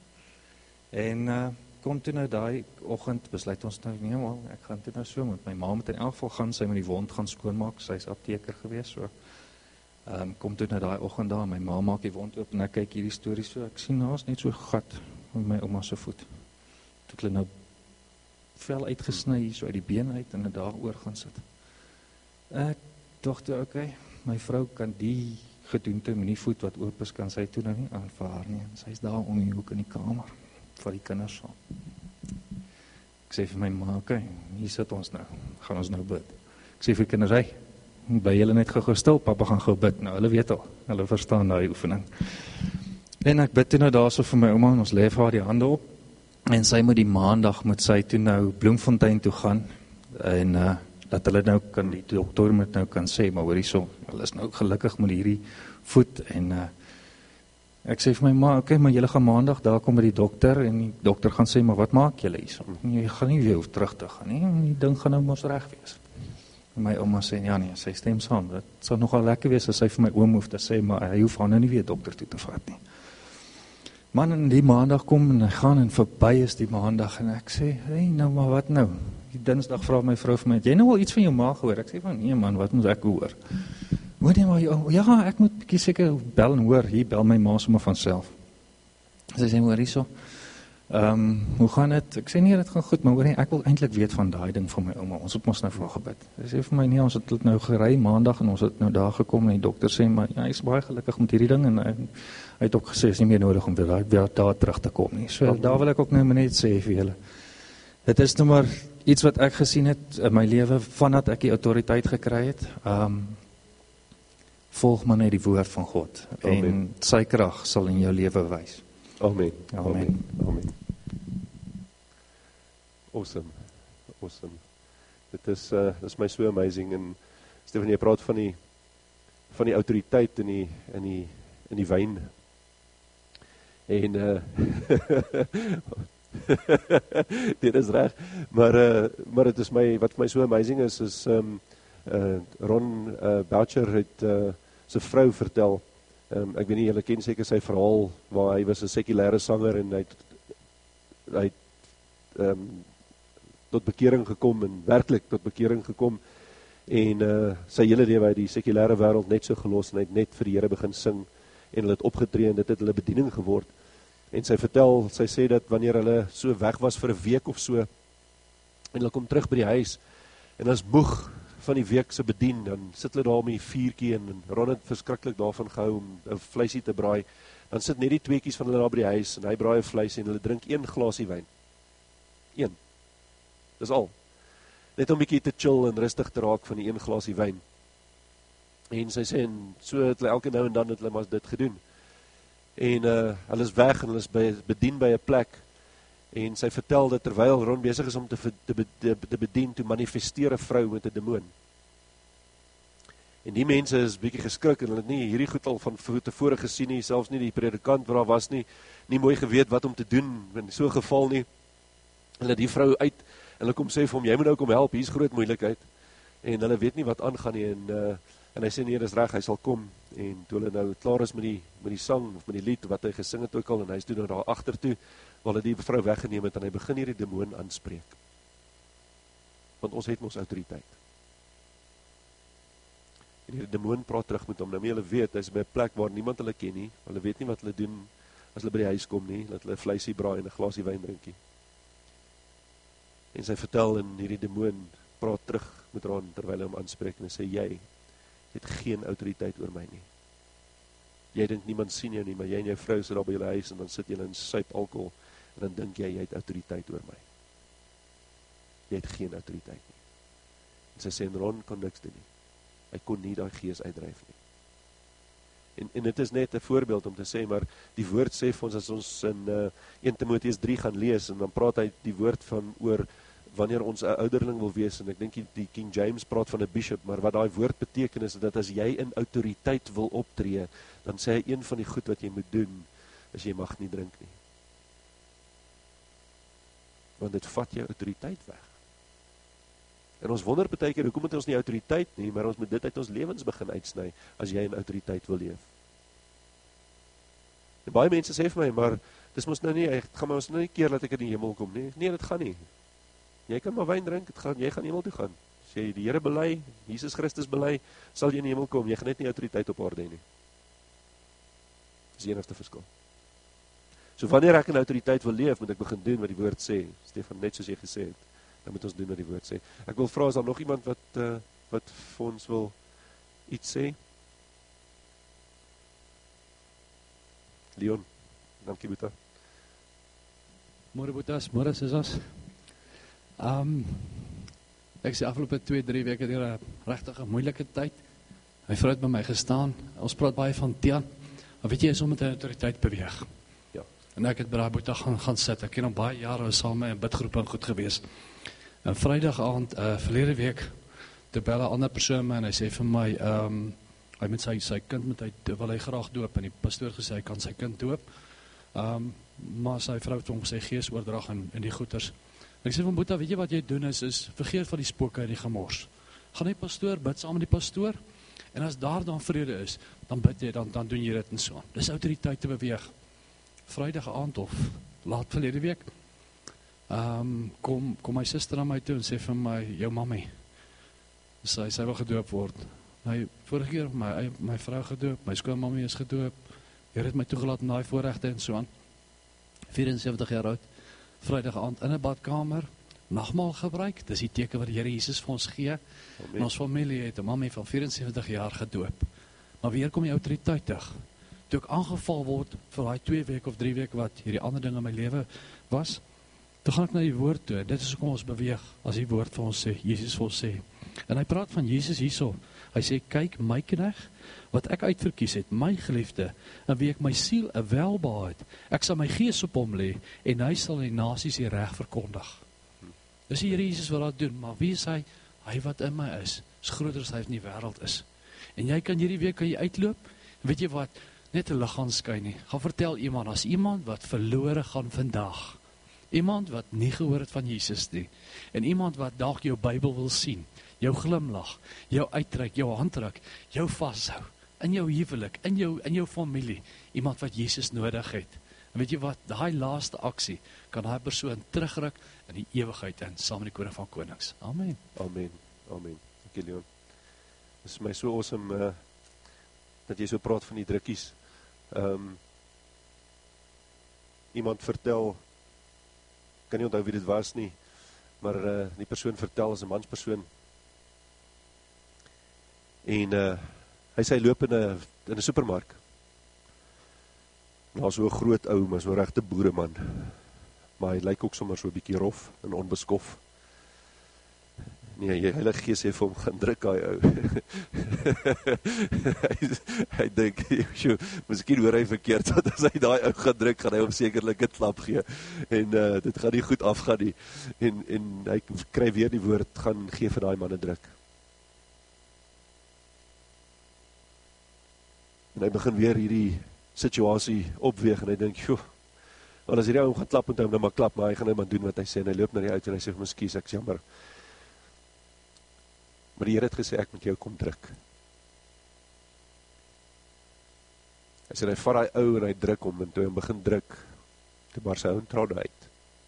En kom toe nou daai oggend, besluit ons nou, nee maar, ek gaan toe nou so, met my ma moet in elk geval gaan, sy moet die wond gaan skoonmaak, sy is apteker gewees, so. Kom toe nou daai oggend daar, my ma maak die wond oop, en ek kyk hierdie storie so, ek sien naas net so gat, met my ouma se voet. Toe het hulle nou vel uitgesny, so uit die been uit, en daar oor gaan sit. Ek dacht toe, okay, my vrou kan die gedoente met die voet wat oop is, kan sy toe nou nie aanvaar nie, en sy is daar om die hoek in die kamer, vir die kinders saam. Ek sê vir my ma, okay, hier sit ons nou, gaan ons nou bid. Ek sê vir die kinders, hey, bly julle net gou stil, papa gaan gou bid. Nou, hulle weet al, hulle verstaan daai oefening. En ek bid toe nou daar so vir my ouma, en ons lê vir haar die hande op, en sy moet die maandag, moet sy toe nou Bloemfontein toe gaan, en dat hulle nou kan, die dokter moet nou kan sê, maar hoor hierso, hulle is nou gelukkig met hierdie voet, en ek sê vir my ma, okay, maar julle gaan maandag daar kom by die dokter, en die dokter gaan sê, maar wat maak julle hierso? Jy gaan nie weer hoef terug te gaan nie, die ding gaan nou mos reg wees. En my ouma sê, ja nee, sy stem saam, dit sal nogal lekker wees, as sy vir my oom hoef te sê, maar hy hoef haar nou nie weer dokter toe te vat nie. Man, en die maandag kom, en hy gaan, en verby is die maandag, en ek sê, hey, nou, maar wat nou? Die dinsdag vra my vrou vir my, het jy nou al iets van jou ma gehoor? Ek sê van, nee man, wat moet ek hoor? Hoor nie, maar ja, ek moet bietjie seker bel en hoor, hier bel my ma sommer vanself. Sy sê, hoor hierso, hoe gaan dit? Ek sê, nee, dit gaan goed, maar hoor nie, ek wil eintlik weet van daai ding van my ouma, ons het ons nou voor gebid. Sy sê vir my, nee, ons het nou gery maandag, en ons het nou daar gekom, en die dokter sê, maar ja, hy is baie gelukkig met hierdie ding, en hy het ook gesê, is nie meer nodig om weer daar terug te kom nie. So, daar wil ek ook nou net sê vir julle. Dit is nou maar iets wat ek gesien het in my lewe, vandat ek die autoriteit gekry het, volg maar net die woord van God, Amen. En sy krag sal in jou lewe wys. Amen, Amen. amen, amen. Awesome, awesome. Dit is my so amazing, en Stefan, jy praat van die autoriteit in die wyn, en dit is reg, maar dit is wat my so amazing is Ron Boucher het sy vrou vertel, ek weet nie, julle ken seker sy verhaal, waar hy was 'n sekulêre sanger, en hy het tot bekering gekom, en werklik tot bekering gekom, en sy hele lewe uit die sekulêre wêreld net so gelos, en hy het net vir die Here begin sing, en hulle het opgetree, en dit het hulle bediening geword. En sy vertel, sy sê dat wanneer hulle so weg was vir 'n week of so, en hulle kom terug by die huis, en hulle is moeg van die week se bedien, dan sit hulle daar met die vuurtjie, en Ron het verskriklik daarvan gehou om 'n vleisie te braai, dan sit net die tweeetjies van hulle daar by die huis, en hy braai 'n vleisie, en hulle drink 1 glasie wyn. 1. Dis al. Net om bietjie te chill en rustig te raak van die 1 glasie wyn. En sy sê, en so het hulle elke nou en dan het hulle maar dit gedoen. En hulle is weg, en hulle is bedien by 'n plek, en sy vertel dat terwyl Ron besig is om te bedien, toe manifesteer 'n vrou met 'n demoon. En die mense is bietjie geskrik, en hulle het nie hierdie goed al van tevore gesien nie, selfs nie die predikant waar was nie mooi geweet wat om te doen, in so 'n geval nie. Hulle die vrou uit, en hulle kom sê vir hom, jy moet nou kom help, hier's groot moeilikheid, en hulle weet nie wat aangaan nie, en En hy sê nee, dis reg, hy sal kom. En toe hulle nou klaar is met die sang, of met die lied, wat hy gesing het ook al, en hy is toe nou daar agter toe, waar hulle die vrou weggeneem het, en hy begin hierdie demoon aanspreek. Want ons het ons autoriteit. En hierdie demoon praat terug met hom, nou hulle weet, hy is by 'n plek waar niemand hulle ken nie, hulle weet nie wat hulle doen, as hulle by die huis kom nie, dat hulle vleisie braai en 'n glasie wyn drinkie. En sy vertel, en hierdie demoon praat terug met haar, terwyl hy hom aanspreek, en hy sê, jy het geen autoriteit oor my nie. Jy dink niemand sien jou nie, maar jy en jou vrou sit daar by julle huis, en dan sit julle en suip alkohol, en dan dink jy het autoriteit oor my. Jy het geen autoriteit nie. En sy sê, en Ron kon niks doen nie. Hy kon nie daai gees uitdryf nie. En dit is net 'n voorbeeld om te sê, maar die woord sê vir ons, as ons in 1 Timoteus 3 gaan lees, en dan praat hy die woord van oor, wanneer ons 'n ouderling wil wees, en ek dink die King James praat van 'n bishop, maar wat daai woord beteken is, dat as jy in autoriteit wil optree, dan sê hy, een van die goed wat jy moet doen, is jy mag nie drink nie. Want dit vat jou autoriteit weg. En ons wonder baie keer, hoekom het ons nie autoriteit nie, maar ons moet dit uit ons lewens begin uitsny, as jy in autoriteit wil leef. En baie mense sê vir my, maar, dis mos nou nie, ek gaan ons nou nie keer dat ek in die hemel kom nie. Nee, dit gaan nie. Jy kan maar wyn drink, jy gaan hemel toe gaan. As jy die Here bely, Jesus Christus bely, sal jy in die hemel kom, jy gaan net nie autoriteit op aarde nie. Dis die enigste verskil. So wanneer ek in autoriteit wil leef, moet ek begin doen wat die woord sê. Stefan, net soos jy gesê het, dan moet ons doen wat die woord sê. Ek wil vra, is daar nog iemand wat vir ons wil iets sê? Leon, dankie Boeta. Môre Boetas, môre Sisas. Ek sê afgelope 2-3 weke deur 'n regtig moeilike tyd. My vrou het by my gestaan. Ons praat baie van Tian. Maar weet jy, is om met 'n autoriteit beweeg. Ja. En ek het by daai Boeta gaan sit. Ek ken hom baie jare, saam met 'n bidgroep en goed gewees. En Vrydag aand, verlede week, toe bel 'n ander persoon my en hy sê vir my, hy met sy kind wil hy graag doop, en die pastoor gesê hy kan sy kind doop. Maar sy vrou het hom gesê gees oordrag en die goeters. En ek sê van Boeta, weet jy wat jy doen is vergeet van die spooke en die gemors. Gaan die pastoor, bid saam met die pastoor, en as daar dan vrede is, dan bid jy, dan doen jy dit en so. Dis autoriteit te beweeg. Vrydag aand of laat verlede week, kom my suster na my toe en sê vir my, jou mammy, sy wil gedoop word. Vorige keer my vrou gedoop, my skoonmammy is gedoop, Here het my toegelaat in daai voorregte en so aan. 74 jaar oud, Vrydag aand in 'n badkamer, nagmaal gebruik, dis die teken wat die Here Jesus vir ons gee. Amen. En ons familie het 'n mammy van 74 jaar gedoop. Maar weer kom die autoriteit terug. Toe ek aangeval word vir daai 2 weke of 3 weke wat hierdie ander ding in my lewe was, toe gaan ek na die woord toe. Dit is hoekom ons beweeg, as die woord vir ons sê, Jesus vir ons sê. En hy praat van Jesus hierso. Hy sê, kyk my knegt, wat ek uitverkies het, my geliefde, en wie ek my siel 'n welbehae het. Ek sal my gees op hom lê, en hy sal die nasies die reg verkondig. Dis die Here Jesus wat dat doen, maar wie is hy? Hy wat in my is groter as hy in die wêreld is. En jy kan hierdie week uitloop, weet jy wat, net 'n lig gaan skyn nie. Gaan vertel iemand, as iemand wat verlore gaan vandag. Iemand wat nie gehoor het van Jesus nie. En iemand wat dalk jou Bybel wil sien, jou glimlag, jou uitreik, jou handdruk, jou vashou, in jou huwelik, in jou familie, iemand wat Jesus nodig het. En weet jy wat, daai laaste aksie, kan daai persoon terugruk in die ewigheid in, saam met die Koning van Konings. Amen. Amen, amen. Dankie Leon. Dit is my so awesome, dat jy so praat van die drukkies. Iemand vertel, kan nie onthou wie dit was nie, maar die persoon vertel as 'n manspersoon. En hy sê hy loop in 'n supermark. Daar so 'n groot ou, maar so 'n regte boereman. Maar hy lyk ook sommer so 'n bietjie rof en onbeskof. Nee, die Heilige Gees sê vir hom, gaan druk daai ou. hy dink, miskien hoor hy verkeerd, dat as hy daai ou gaan druk, gaan hy hom sekerlik 'n klap gee. En dit gaan nie goed afgaan nie. En hy kry weer die woord, gaan gee vir daai man 'n druk. En hy begin weer hierdie situasie opweeg, en hy dink, joh, want as hierdie ou gaan klap, moet hy hom nou maar klap, maar hy gaan nou maar doen wat hy sê, en hy loop na die auto, en hy sê, ekskuus, ek is jammer. Maar die Here het gesê, ek moet jou kom druk. Hy sê, hy vat die ou en hy druk hom, en toe hy begin druk, toe maar sy ou trane uit.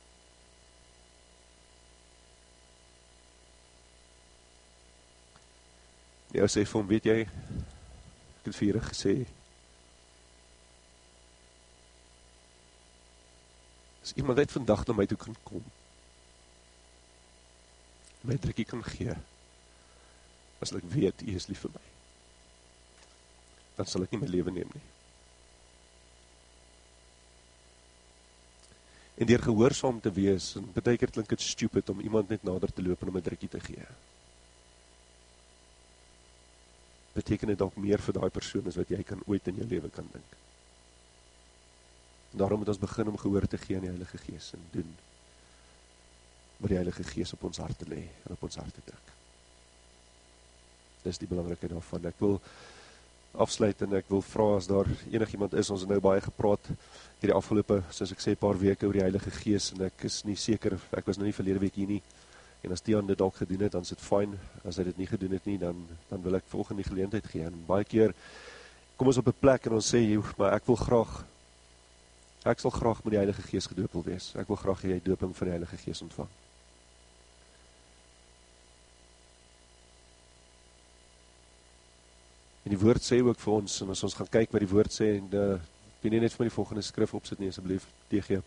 Die ou sê vir hom, weet jy, ek het vir julle gesê, as iemand uit vandag na my toe kan kom, my drukkie kan gee, as ek weet, U is lief vir my, dan sal ek nie my lewe neem nie. En deur gehoorsaam te wees, en baie keer klink dit stupid om iemand net nader te loop en om 'n drukkie te gee. Beteken dit dalk meer vir daai persoon as wat jy kan ooit in jou lewe kan dink. En daarom moet ons begin om gehoor te gee aan die Heilige Gees en doen wat die Heilige Gees op ons harte lê en op ons harte druk. Dis die belangrikheid daarvan. Ek wil afsluit en ek wil vra as daar enigiemand is, ons het nou baie gepraat hierdie afgelope, soos ek sê, paar weke oor die Heilige Gees en ek is nie seker, ek was nou nie verlede week hier nie, en as Tiaan dit dalk gedoen het, dan is dit fyn, as hy dit nie gedoen het nie, dan wil ek volgende die geleentheid gee, en baie keer kom ons op 'n plek en ons sê, maar ek sal graag met die Heilige Gees gedoop wil wees, ek wil graag die dooping van die Heilige Gees ontvang. En die woord sê ook vir ons, en as ons gaan kyk wat die woord sê, en kan jy net vir my die volgende skrif opsit nie, asseblief, TG.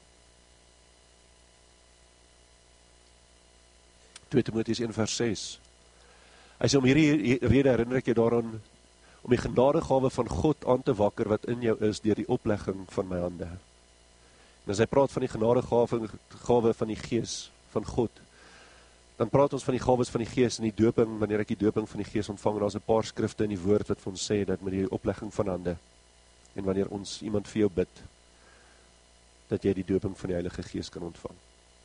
2 Timoteus 1 vers 6. Hy sê, om hierdie rede herinner ek jou daaraan, om die genadegawe van God aan te wakker wat in jou is, deur die oplegging van my hande. En as hy praat van die genadegawe van die Gees, van God, dan praat ons van die gawes van die Gees en die doping, wanneer ek die doping van die Gees ontvang, daar is 'n paar skrifte in die woord wat vir ons sê, dat met die oplegging van hande, en wanneer ons iemand vir jou bid, dat jy die doping van die Heilige Gees kan ontvang.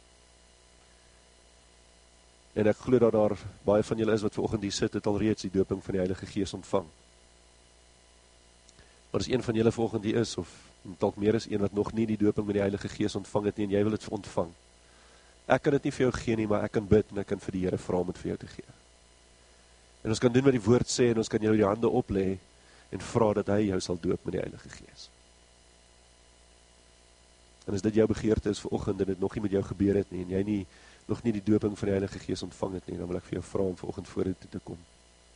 En ek glo dat daar baie van julle is wat vanoggend hier sit, het alreeds die doping van die Heilige Gees ontvang. Maar as een van julle vanoggend hier is, of dalk meer as een wat nog nie die doping met die Heilige Gees ontvang het nie, en jy wil dit ontvang, ek kan dit nie vir jou gee nie, maar ek kan bid en ek kan vir die Here vra om dit vir jou te gee. En ons kan doen wat die woord sê, en ons kan jou die hande oplê en vra dat hy jou sal doop met die Heilige Gees. En as dit jou begeerte is vanoggend en dit nog nie met jou gebeur het nie, en jy nog nie die doping van die Heilige Gees ontvang het nie, dan wil ek vir jou vra om vanoggend voor toe te kom.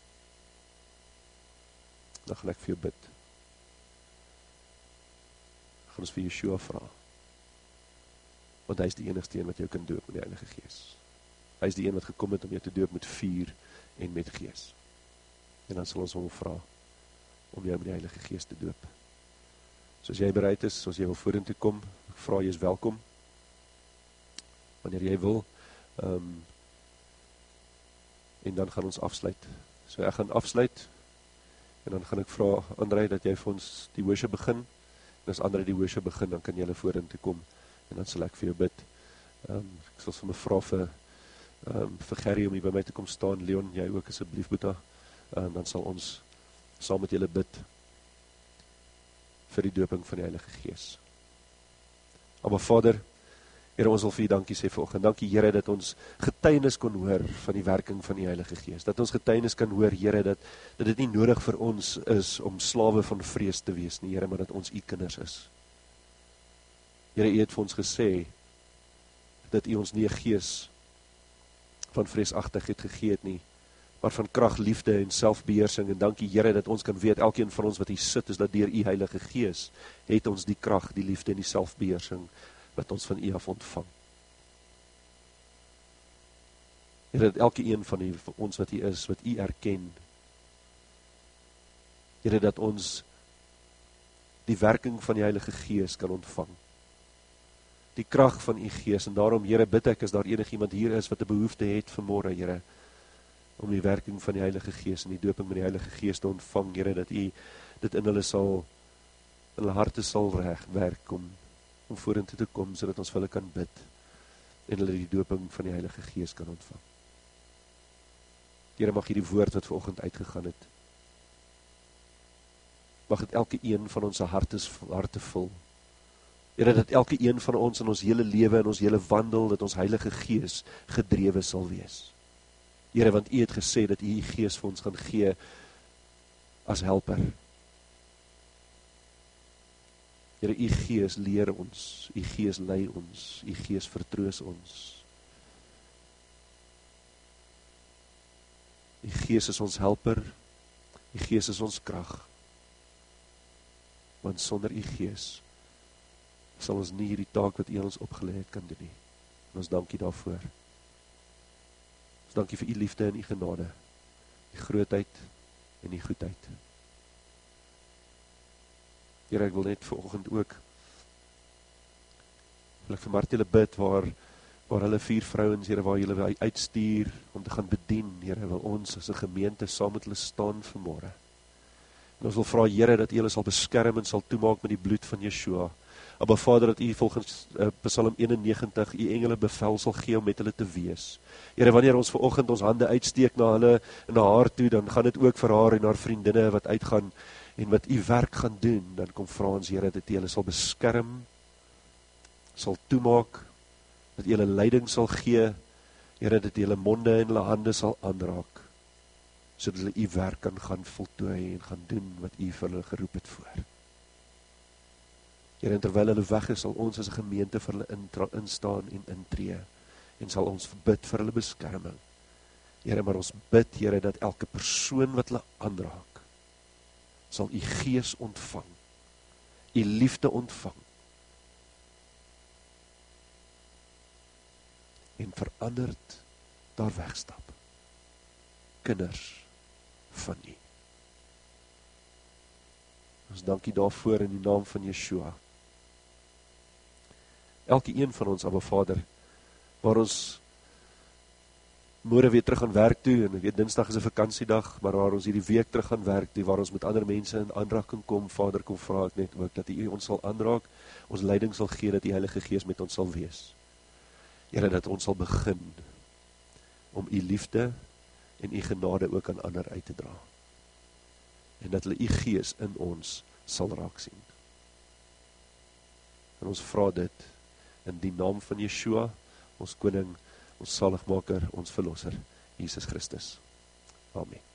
Dan gaan ek vir jou bid. Dan gaan ons vir Yeshua vra. Want hy is die enigste een wat jou kan doop met die Heilige Gees. Hy is die een wat gekom het om jou te doop met vuur en met Gees. En dan sal ons hom vra om jou met die Heilige Gees te doop. So as jy bereid is, as jy wil vorentoe kom, ek vra jy is welkom. Wanneer jy wil, en dan gaan ons afsluit. So ek gaan afsluit, en dan gaan ek vra André dat jy vir ons die worship begin, en as André die worship begin, dan kan jy vorentoe kom, en dan sal ek vir jou bid. Ek sal vir my vra vir Gerrie om hier by my te kom staan, Leon, jy ook asseblief Boeta, dan sal ons saam met julle bid vir die doping van die Heilige Gees. Maar Vader, Here, ons wil vir U dankie sê vanoggend. Dankie Here dat ons getuienis kon hoor van die werking van die Heilige Gees. Dat ons getuienis kan hoor, Here, dat dit nie nodig vir ons is om slawe van vrees te wees nie, Here, maar dat ons U kinders is. Here, U het vir ons gesê dat U ons nie 'n gees van vreesagtigheid gegee het nie, maar van krag, liefde en selfbeheersing. En dankie Here dat ons kan weet, elkeen van ons wat hier sit, is dat deur U Heilige Gees het ons die krag, die liefde en die selfbeheersing wat ons van U af ontvang. Here, dat elke een van ons wat hier is, wat U erken, Here, dat ons die werking van die Heilige Gees kan ontvang. Die krag van U Gees, en daarom, Here, bid ek, as daar enigiemand hier is wat 'n behoefte het vanmôre, Here, om die werking van die Heilige Gees en die doping met die Heilige Gees te ontvang, Here, dat U dit in hulle harte sal werk om vorentoe te kom, sodat ons vir hulle kan bid en hulle die doping van die Heilige Gees kan ontvang. Here, mag hierdie woord wat vanoggend uitgegaan het, mag dit elke een van ons harte vul. Here, dat elke een van ons in ons hele lewe en ons hele wandel, dat ons Heilige Gees gedrewe sal wees. Here, want U het gesê dat U U Gees vir ons gaan gee as helper. Here, u Gees leer ons, u Gees lei ons, u Gees vertroos ons. U Gees is ons helper, u Gees is ons krag. Want sonder u Gees sal ons nie hierdie taak wat u ons opgelê het kan doen nie. En ons dankie daarvoor. Ons dankie vir u liefde en u genade, die grootheid en die goedheid. Here, ek wil net vanoggend ook wil ek vir Martele bid waar hulle 4 vrouens, Here, waar julle uitstuur om te gaan bedien. Here, wil ons as 'n gemeente saam met hulle staan vanmôre. En ons wil vra, Here, dat u hulle sal beskerm en sal toemaak met die bloed van Yeshua. Aba Vader, dat u volgens Psalm 91 u engele bevel sal gee om met hulle te wees. Here, wanneer ons vanoggend ons hande uitsteek na hulle en na haar toe, dan gaan dit ook vir haar en haar vriendinne wat uitgaan en wat u werk gaan doen. Dan kom vra ons, Here, dat u hulle sal beskerm, sal toemaak, dat u hulle leiding sal gee, Here, dat u hulle monde en hulle hande sal aanraak, sodat hulle u werk kan gaan voltooi en gaan doen wat u vir hulle geroep het voor. Here, en terwyl hulle weg is, sal ons as 'n gemeente vir hulle instaan en intree, en sal ons bid vir hulle beskerming. Here, maar ons bid, Here, dat elke persoon wat hulle aanraak, sal u Gees ontvang, u liefde ontvang, en veranderd daar wegstap. Kinders van u. Ons dankie daarvoor in die naam van Yeshua. Elke een van ons, Abba Vader, waar ons môre weer terug gaan werk toe, en ek weet Dinsdag is 'n vakansiedag, maar waar ons hierdie week terug gaan werk toe, waar ons met ander mense in aanraking kom, Vader, kom vra ek net ook, dat u ons sal aanraak, ons leiding sal gee, dat die Heilige Gees met ons sal wees. Here, dat ons sal begin om u liefde en u genade ook aan ander uit te dra. En dat hulle u Gees in ons sal raak sien. En ons vra dit in die naam van Yeshua, ons koning, ons saligmaker, ons verlosser, Jesus Christus. Amen.